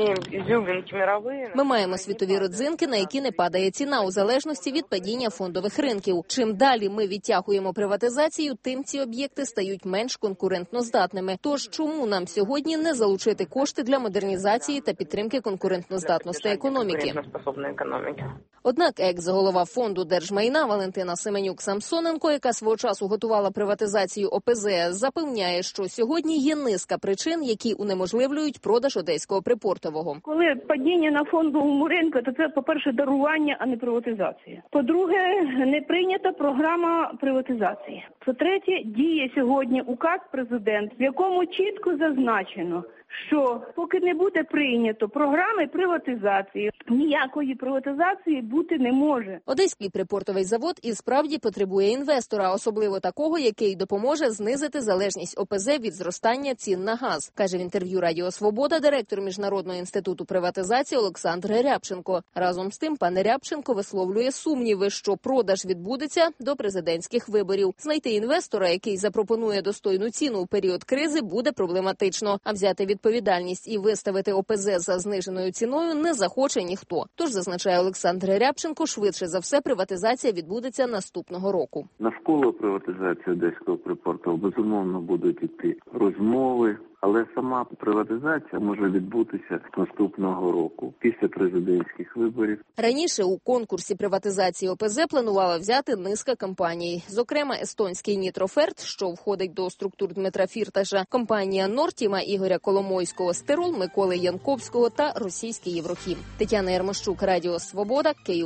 Ми маємо світові родзинки, на які не падає ціна у залежності від падіння фондових ринків. Чим далі ми відтягуємо приватизацію, тим ці об'єкти стають менш конкурентноздатними. Тож чому нам сьогодні не залучити кошти для модернізації та підтримки конкурентноздатності економіки? Однак екс-голова фонду держмайна Валентина Семенюк-Самсоненко, яка свого часу готувала приватизацію ОПЗ, запевняє, що сьогодні є низка причин, які унеможливлюють продаж Одеського припортового. Коли падіння на фондовому ринку, то це, по-перше, дарування, а не приватизація. По-друге, не прийнята програма приватизації. По-третє, діє сьогодні указ президента, в якому чітко зазначено, що поки не буде прийнято програми приватизації, ніякої приватизації бути не може. Одеський припортовий завод і справді потребує інвестора, особливо такого, який допоможе знизити залежність ОПЗ від зростання цін на газ, каже в інтерв'ю Радіо Свобода директор Міжнародного інституту приватизації Олександр Рябченко. Разом з тим, пан Рябченко висловлює сумніви, що продаж відбудеться до президентських виборів. Знайти інвестора, який запропонує достойну ціну у період кризи, буде проблематично, а взяти відповідальність і виставити ОПЗ за зниженою ціною не захоче ніхто. Тож, зазначає Олександр Рябченко, швидше за все приватизація відбудеться наступного року. Навколо приватизації Одеського припорту безумовно будуть йти розмови, але сама приватизація може відбутися з наступного року, після президентських виборів. Раніше у конкурсі приватизації ОПЗ планувала взяти низка компаній. Зокрема, естонський Нітроферт, що входить до структур Дмитра Фірташа, компанія Нортіма Ігоря Коломойського, Стирол Миколи Янковського та російський Єврохім. Тетяна Ярмощук, Радіо Свобода, Київ.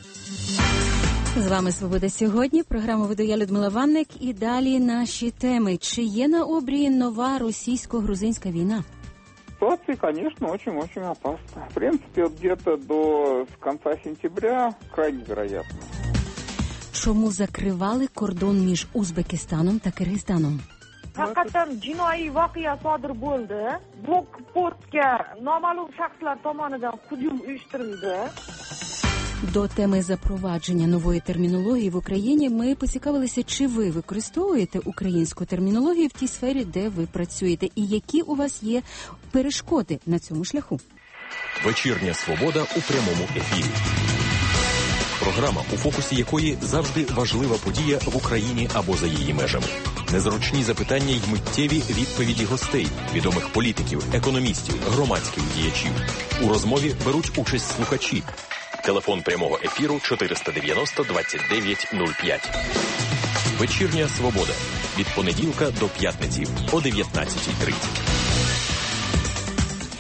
З вами «Свобода сьогодні». Програму веду я, Людмила Ванник. І далі наші теми. Чи є на обрії нова російсько-грузинська війна? Ситуация, конечно, очень-очень опасна. В принципе, где-то до конца сентября крайне вероятно. Чому закривали кордон між Узбекистаном та Киргизстаном? Haqiqatan jinoiy voqea sodir bo'ldi. Blokpostga noma'lum shaxslar tomonidan hujum uyushtirildi. До теми запровадження нової термінології в Україні ми поцікавилися, чи ви використовуєте українську термінологію в тій сфері, де ви працюєте, і які у вас є перешкоди на цьому шляху. Вечірня свобода у прямому ефірі. Програма, у фокусі якої завжди важлива подія в Україні або за її межами. Незручні запитання й миттєві відповіді гостей, відомих політиків, економістів, громадських діячів. У розмові беруть участь слухачі. Телефон прямого ефіру 490-29-05. Вечірня свобода. Від понеділка до п'ятниці о 19:30.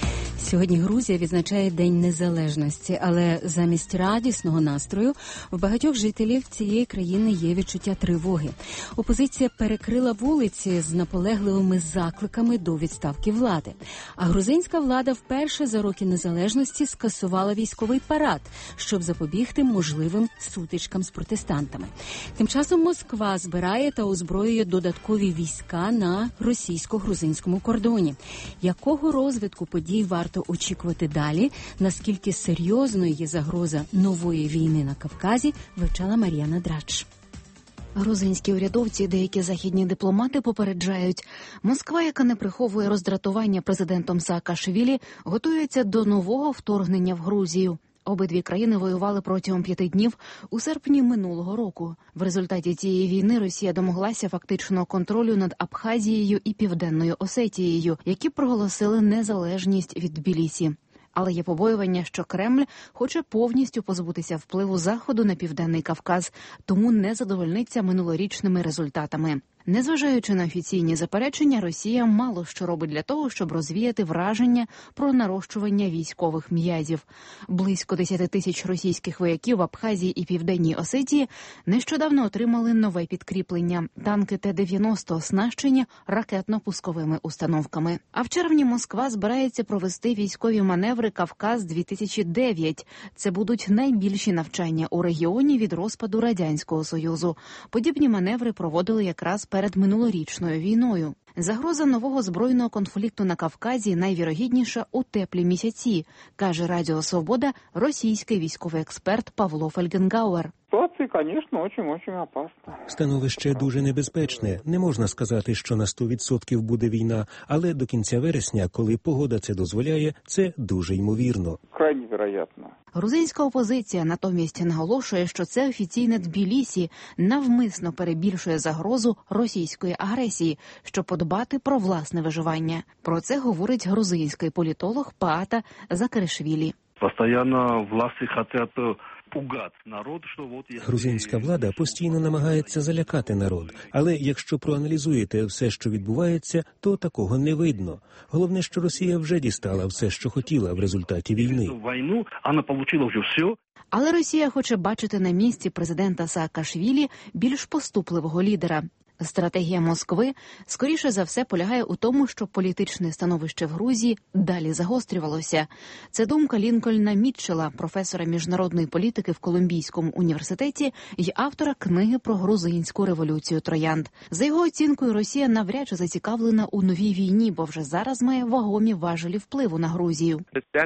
Сьогодні Грузія відзначає День Незалежності, але замість радісного настрою в багатьох жителів цієї країни є відчуття тривоги. Опозиція перекрила вулиці з наполегливими закликами до відставки влади. А грузинська влада вперше за роки незалежності скасувала військовий парад, щоб запобігти можливим сутичкам з протестантами. Тим часом Москва збирає та озброює додаткові війська на російсько-грузинському кордоні. Якого розвитку подій варто очікувати далі, наскільки серйозною є загроза нової війни на Кавказі, вивчала Мар'яна Драч. Грузинські урядовці і деякі західні дипломати попереджають, Москва, яка не приховує роздратування президентом Саакашвілі, готується до нового вторгнення в Грузію. Обидві країни воювали протягом 5 днів у серпні минулого року. В результаті цієї війни Росія домоглася фактичного контролю над Абхазією і Південною Осетією, які проголосили незалежність від Тбілісі. Але є побоювання, що Кремль хоче повністю позбутися впливу Заходу на Південний Кавказ, тому не задовольниться минулорічними результатами. Незважаючи на офіційні заперечення, Росія мало що робить для того, щоб розвіяти враження про нарощування військових м'язів. Близько 10 тисяч російських вояків в Абхазії і Південній Осетії нещодавно отримали нове підкріплення – танки Т-90, оснащені ракетно-пусковими установками. А в червні Москва збирається провести військові маневри «Кавказ-2009». Це будуть найбільші навчання у регіоні від розпаду Радянського Союзу. Подібні маневри проводили якраз перед минулорічною війною. Загроза нового збройного конфлікту на Кавказі найвірогідніша у теплі місяці, каже Радіо Свобода російський військовий експерт Павло Фельгенгауер. Ситуація, звісно, дуже опасна. Становище дуже небезпечне. Не можна сказати, що на 100% буде війна, але до кінця вересня, коли погода це дозволяє, це дуже ймовірно. Крайне вероятно. Грузинська опозиція натомість наголошує, що це офіційне Тбілісі навмисно перебільшує загрозу російської агресії, щоб подбати про власне виживання. Про це говорить грузинський політолог Паата Закаришвілі. Постоянно власти хочуть пугати народ, що грузинська влада постійно намагається залякати народ. Але якщо проаналізуєте все, що відбувається, то такого не видно. Головне, що Росія вже дістала все, що хотіла в результаті війни. Війну, вона отримала вже все. Але Росія хоче бачити на місці президента Саакашвілі більш поступливого лідера. Стратегія Москви, скоріше за все, полягає у тому, що політичне становище в Грузії далі загострювалося. Це думка Лінкольна Мітчелла, професора міжнародної політики в Колумбійському університеті й автора книги про грузинську революцію троянд. За його оцінкою, Росія навряд чи зацікавлена у новій війні, бо вже зараз має вагомі важелі впливу на Грузію.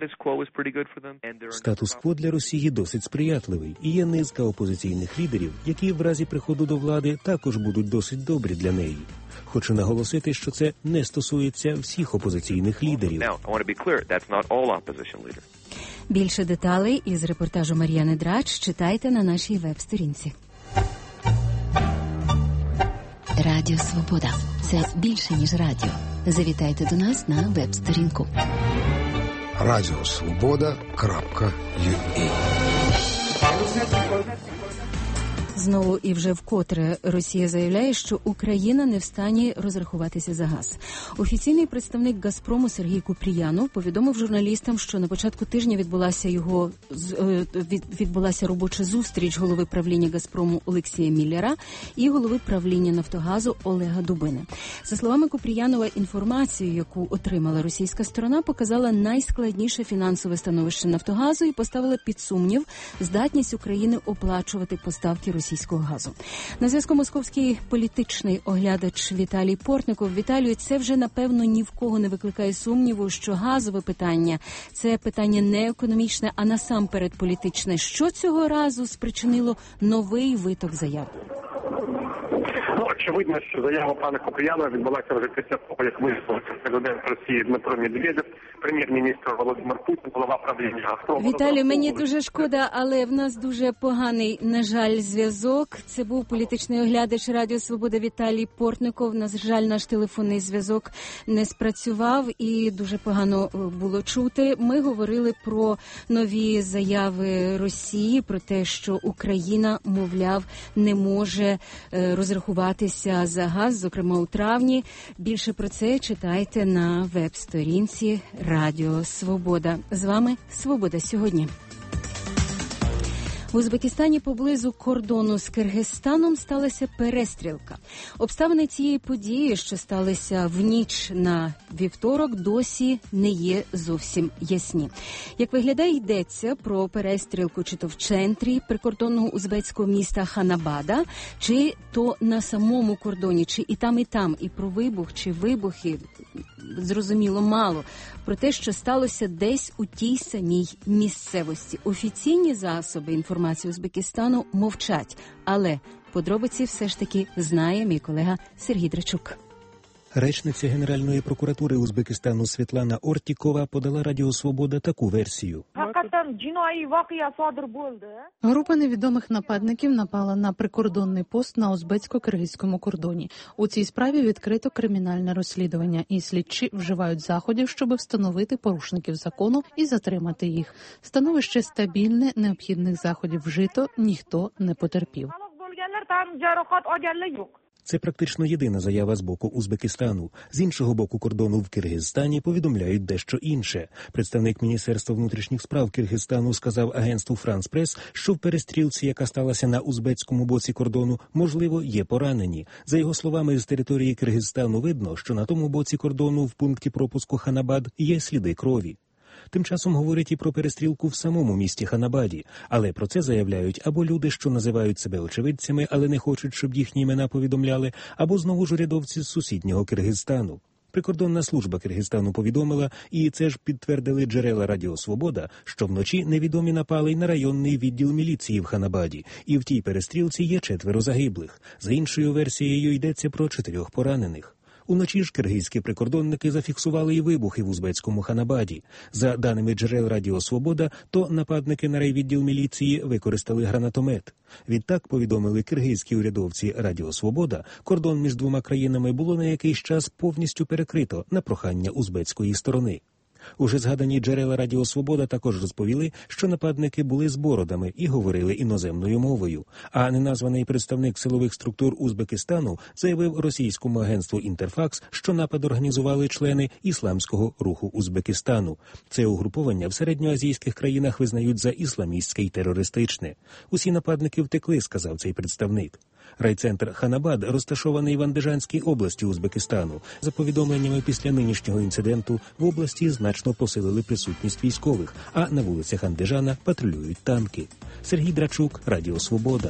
Статус-кво для Росії досить сприятливий. І є низка опозиційних лідерів, які в разі приходу до влади також будуть досить добрі для неї. Хочу наголосити, що це не стосується всіх опозиційних лідерів. Більше деталей із репортажу Мар'яни Драч читайте на нашій веб-сторінці. Радіо Свобода – це більше, ніж радіо. Завітайте до нас на веб-сторінку. Радіосвобода.ua. Знову і вже вкотре Росія заявляє, що Україна не в стані розрахуватися за газ. Офіційний представник «Газпрому» Сергій Купріянов повідомив журналістам, що на початку тижня відбулася робоча зустріч голови правління «Газпрому» Олексія Міллера і голови правління «Нафтогазу» Олега Дубини. За словами Купріянова, інформацію, яку отримала російська сторона, показала найскладніше фінансове становище «Нафтогазу» і поставила під сумнів здатність України оплачувати поставки російського газу. На зв'язку московський політичний оглядач Віталій Портников. Віталію, це вже, напевно, ні в кого не викликає сумніву, що газове питання – це питання не економічне, а насамперед політичне. Що цього разу спричинило новий виток заяв? Очевидно, що заява пана Купріянова відбулася вже після того, як висловився президент Росії Дмитро Медведєв, прем'єр-міністр Володимир Путін, голова правління «Газпрому». Віталій, мені дуже шкода, але в нас дуже поганий, на жаль, зв'язок. Це був політичний оглядач Радіо Свобода Віталій Портников. На жаль, наш телефонний зв'язок не спрацював і дуже погано було чути. Ми говорили про нові заяви Росії, про те, що Україна, мовляв, не може розрахуватись платитися за газ, зокрема у травні. Більше про це читайте на веб-сторінці Радіо Свобода. З вами Свобода сьогодні. В Узбекистані поблизу кордону з Киргизстаном сталася перестрілка. Обставини цієї події, що сталися в ніч на вівторок, досі не є зовсім ясні. Як виглядає, йдеться про перестрілку чи то в центрі прикордонного узбецького міста Ханабада, чи то на самому кордоні, чи і там, і про вибух, чи вибухи, зрозуміло, мало. Про те, що сталося десь у тій самій місцевості. Офіційні засоби інформації Узбекистану мовчать, але подробиці все ж таки знає мій колега Сергій Драчук. Речниця Генеральної прокуратури Узбекистану Світлана Ортікова подала Радіо Свобода таку версію. Група невідомих нападників напала на прикордонний пост на узбецько-киргизькому кордоні. У цій справі відкрито кримінальне розслідування, і слідчі вживають заходів, щоб встановити порушників закону і затримати їх. Становище стабільне, необхідних заходів вжито, ніхто не потерпів. Це практично єдина заява з боку Узбекистану. З іншого боку кордону в Киргизстані повідомляють дещо інше. Представник Міністерства внутрішніх справ Киргизстану сказав агентству «Франс Прес», що в перестрілці, яка сталася на узбецькому боці кордону, можливо, є поранені. За його словами, з території Киргизстану видно, що на тому боці кордону в пункті пропуску Ханабад є сліди крові. Тим часом говорять і про перестрілку в самому місті Ханабаді, але про це заявляють або люди, що називають себе очевидцями, але не хочуть, щоб їхні імена повідомляли, або знову ж урядовці з сусіднього Киргизстану. Прикордонна служба Киргизстану повідомила, і це ж підтвердили джерела Радіо Свобода, що вночі невідомі напали на районний відділ міліції в Ханабаді, і в тій перестрілці є 4 загиблих. За іншою версією йдеться про 4 поранених. Уночі ж киргизькі прикордонники зафіксували і вибухи в узбецькому Ханабаді. За даними джерел Радіо Свобода, то нападники на райвідділ міліції використали гранатомет. Відтак, повідомили киргизькі урядовці Радіо Свобода, кордон між двома країнами було на якийсь час повністю перекрито на прохання узбецької сторони. Уже згадані джерела Радіо Свобода також розповіли, що нападники були з бородами і говорили іноземною мовою. А неназваний представник силових структур Узбекистану заявив російському агентству «Інтерфакс», що напад організували члени Ісламського руху Узбекистану. Це угруповання в середньоазійських країнах визнають за ісламістське й терористичне. Усі нападники втекли, сказав цей представник. Райцентр Ханабад розташований в Андижанській області Узбекистану. За повідомленнями, після нинішнього інциденту в області значно посилили присутність військових, а на вулицях Андижана патрулюють танки. Сергій Драчук, Радіо Свобода.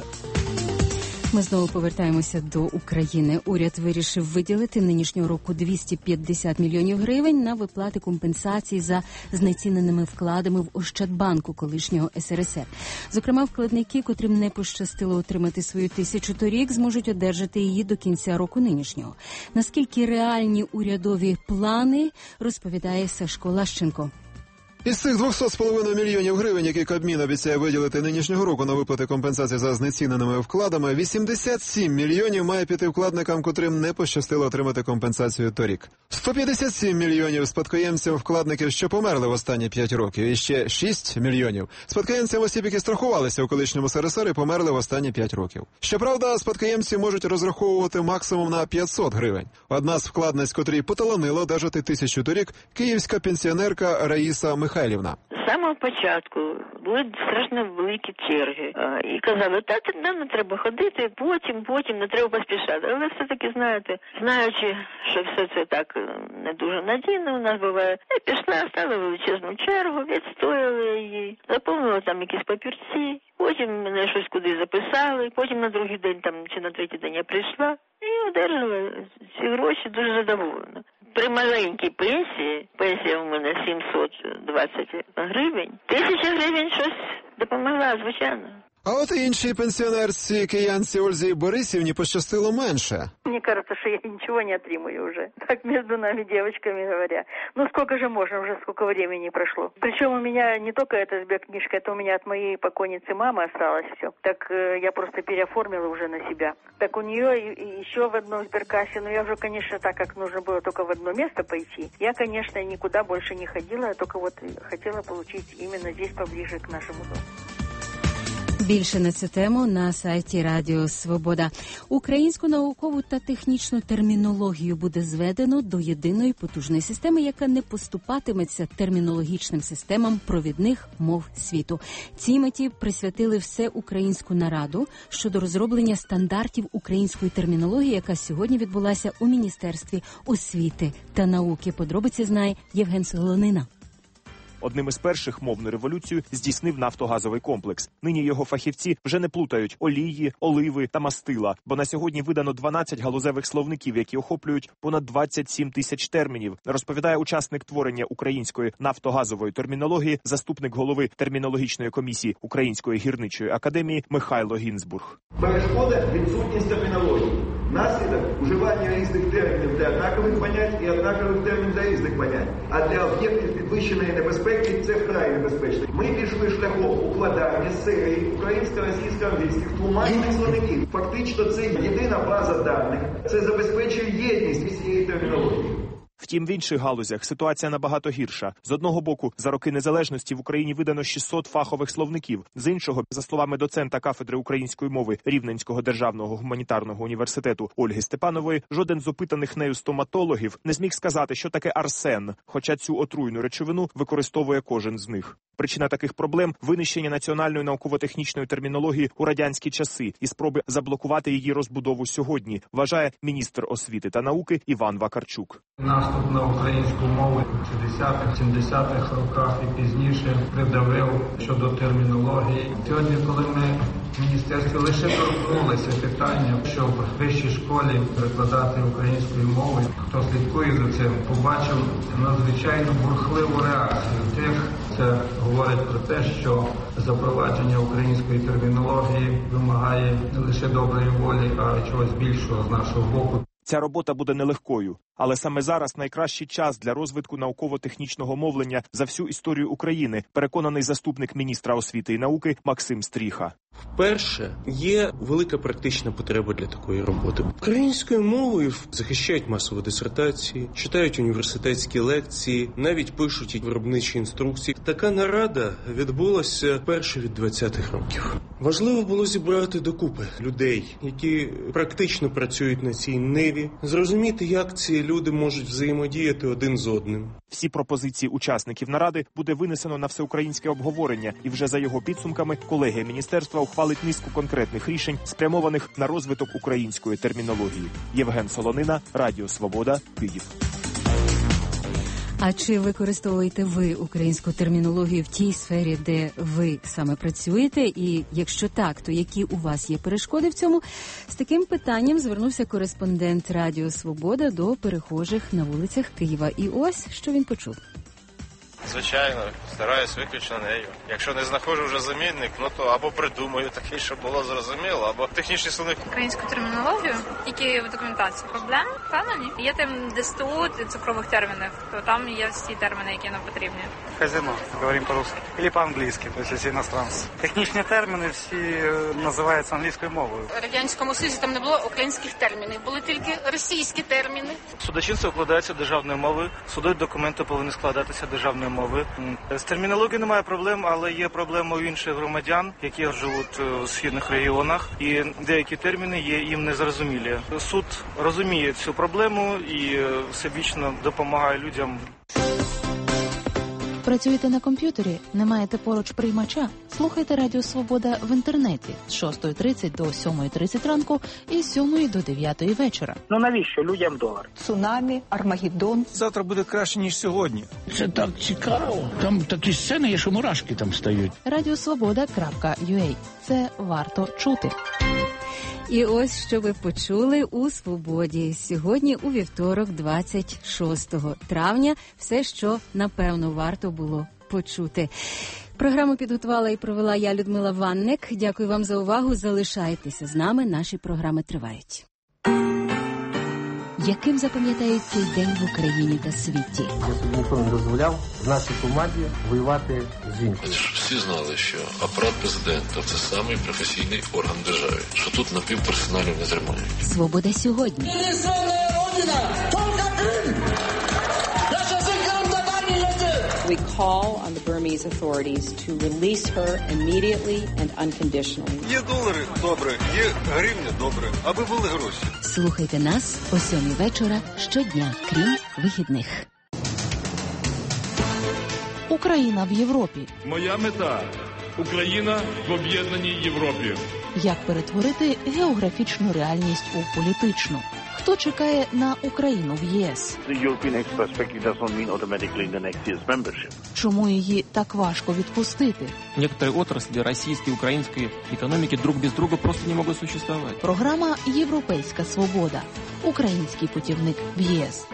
Ми знову повертаємося до України. Уряд вирішив виділити нинішнього року 250 мільйонів гривень на виплати компенсації за знеціненими вкладами в Ощадбанку колишнього СРСР. Зокрема, вкладники, котрим не пощастило отримати свою 1000 торік, зможуть одержати її до кінця року нинішнього. Наскільки реальні урядові плани, розповідає Сашко Лащенко. Із цих 200,5 мільйонів гривень, які Кабмін обіцяє виділити нинішнього року на виплати компенсації за знеціненими вкладами, 87 мільйонів має піти вкладникам, котрим не пощастило отримати компенсацію торік. 157 мільйонів спадкоємцям вкладників, що померли в останні 5 років, і ще 6 мільйонів спадкоємцям осіб, які страхувалися у колишньому СРСР і померли в останні 5 років. Щоправда, спадкоємці можуть розраховувати максимум на 500 гривень. Одна з вкладниць, котрій поталанило одержати 1000 торік, київська пенсіонерка Раїса Михайлівна. З самого початку були страшно великі черги. І казали, так, нам не треба ходити, потім, не треба поспішати. Але все-таки, знаючи, що все це так не дуже надійно у нас буває, я пішла, стала величезну чергу, відстояли її, заповнила там якісь папірці, потім мене щось куди записали, потім на другий день там чи на третій день я прийшла і одержала ці гроші дуже задоволена. При маленькій пенсії, пенсія у мене 720 гривень, 1000 гривень щось допомогла, звичайно. А от іншій пенсіонерці, киянці Ользі Борисівні, пощастило менше. Мне кажется, что я ничего не отримаю уже. Так между нами девочками говоря. Ну сколько же можно, уже сколько времени прошло. Причем у меня не только эта сберкнижка, это у меня от моей покойницы мамы осталось все. Так я просто переоформила уже на себя. Так у нее еще в одном сберкассе, но я уже, конечно, так как нужно было только в одно место пойти, я, конечно, никуда больше не ходила, я только вот хотела получить именно здесь поближе к нашему дому. Більше на цю тему на сайті Радіо Свобода. Українську наукову та технічну термінологію буде зведено до єдиної потужної системи, яка не поступатиметься термінологічним системам провідних мов світу. Цій меті присвятили всеукраїнську нараду щодо розроблення стандартів української термінології, яка сьогодні відбулася у Міністерстві освіти та науки. Подробиці знає Євген Солонина. Одним із перших мовну революцію здійснив нафтогазовий комплекс. Нині його фахівці вже не плутають олії, оливи та мастила, бо на сьогодні видано 12 галузевих словників, які охоплюють понад 27 тисяч термінів, розповідає учасник творення української нафтогазової термінології, заступник голови термінологічної комісії Української гірничої академії Михайло Гінзбург. Перешкода – відсутність термінології. Наслідок – уживання різних термінів для однакових понять і однакових термінів для різних понять. А для об'єктів підвищеної небезпеки це вкрай небезпечно. Ми пішли шляхом укладання серії українсько-російсько-англійських тлумачних словників. Фактично це єдина база даних. Це забезпечує єдність всієї термінології. Втім, в інших галузях ситуація набагато гірша. З одного боку, за роки незалежності в Україні видано 600 фахових словників. З іншого, за словами доцента кафедри української мови Рівненського державного гуманітарного університету Ольги Степанової, жоден з опитаних нею стоматологів не зміг сказати, що таке арсен, хоча цю отруйну речовину використовує кожен з них. Причина таких проблем – винищення національної науково-технічної термінології у радянські часи і спроби заблокувати її розбудову сьогодні, вважає міністр освіти та науки Іван Вакарчук. Наступ на українську мову в 60-х, 70-х роках і пізніше придавив щодо термінології. Сьогодні, коли ми в міністерстві лише торкнулися питання, щоб в вищій школі викладати українською мовою, хто слідкує за цим, побачив надзвичайно бурхливу реакцію тих. Це говорить про те, що запровадження української термінології вимагає не лише доброї волі, а й чогось більшого з нашого боку. Ця робота буде нелегкою, але саме зараз найкращий час для розвитку науково-технічного мовлення за всю історію України, переконаний заступник міністра освіти і науки Максим Стріха. Вперше є велика практична потреба для такої роботи. Українською мовою захищають масові дисертації, читають університетські лекції, навіть пишуть виробничі інструкції. Така нарада відбулася вперше від 20-х років. Важливо було зібрати докупи людей, які практично працюють на цій ниві, зрозуміти, як ці люди можуть взаємодіяти один з одним. Всі пропозиції учасників наради буде винесено на всеукраїнське обговорення, і вже за його підсумками колегія міністерства ухвалить низку конкретних рішень, спрямованих на розвиток української термінології. Євген Солонина, Радіо Свобода, Київ. А чи використовуєте ви українську термінологію в тій сфері, де ви саме працюєте? І якщо так, то які у вас є перешкоди в цьому? З таким питанням звернувся кореспондент Радіо Свобода до перехожих на вулицях Києва. І ось, що він почув. Звичайно, стараюсь виключно нею. Якщо не знаходжу вже замінник, то або придумаю такий, щоб було зрозуміло, або технічний словник. Українську термінологію, тільки в документації. Проблем, певно, ні. Є там ДСТУ, цукрових термінів, то там є всі терміни, які нам потрібні. Казино, говоримо по-русски. Або по-англійськи, тобто всі іностранці. Технічні терміни всі називаються англійською мовою. В Радянському Союзі там не було українських термінів, були тільки російські терміни. Судочинство укладається державною мовою, судові документи повинні складатися державною мовою. З термінологією немає проблем, але є проблеми у інших громадян, які живуть у східних регіонах, і деякі терміни є їм незрозумілі. Суд розуміє цю проблему і всебічно допомагає людям. Працюєте на комп'ютері? Не маєте поруч приймача? Слухайте Радіо Свобода в інтернеті з 6:30 до 7:30 ранку і з 7 до 9 вечора. Навіщо людям долар? Цунамі, Армагеддон. Завтра буде краще, ніж сьогодні. Це так цікаво. Там такі сцени є, що мурашки там стають. Радіосвобода.ua. Це варто чути. І ось, що ви почули у «Свободі». Сьогодні, у вівторок, 26 травня, все, що, напевно, варто було почути. Програму підготувала і провела я, Людмила Ванник. Дякую вам за увагу. Залишайтеся з нами. Наші програми тривають. Яким запам'ятають цей день в Україні та світі? Я собі ніколи не дозволяв в нашій команді воювати з жінкою. Всі знали, що апарат президента – це самий професійний орган держави, що тут напівперсоналів не тримають. Свобода сьогодні. We call on the Burmese authorities to release her immediately and unconditionally. Є долари – добре, є гривня – добре, аби були гроші. Слухайте нас о 7 вечора щодня, крім вихідних. Україна в Європі. Моя мета – Україна в об'єднаній Європі. Як перетворити географічну реальність у політичну? Хто чекає на Україну в ЄС? Чому її так важко відпустити? Некоторые отрасли российской и украинской экономики друг без друга просто не могут существовать. Програма «Європейська свобода». Український путівник в ЄС.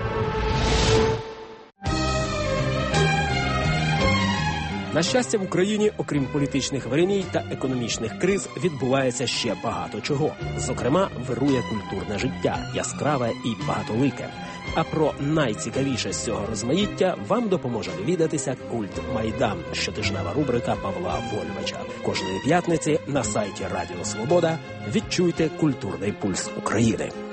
На щастя, в Україні, окрім політичних вириній та економічних криз, відбувається ще багато чого. Зокрема, вирує культурне життя, яскраве і багатолике. А про найцікавіше з цього розмаїття вам допоможе довідатися «Культ Майдан» – щотижнева рубрика Павла Вольвача. Кожної п'ятниці на сайті Радіо Свобода відчуйте культурний пульс України.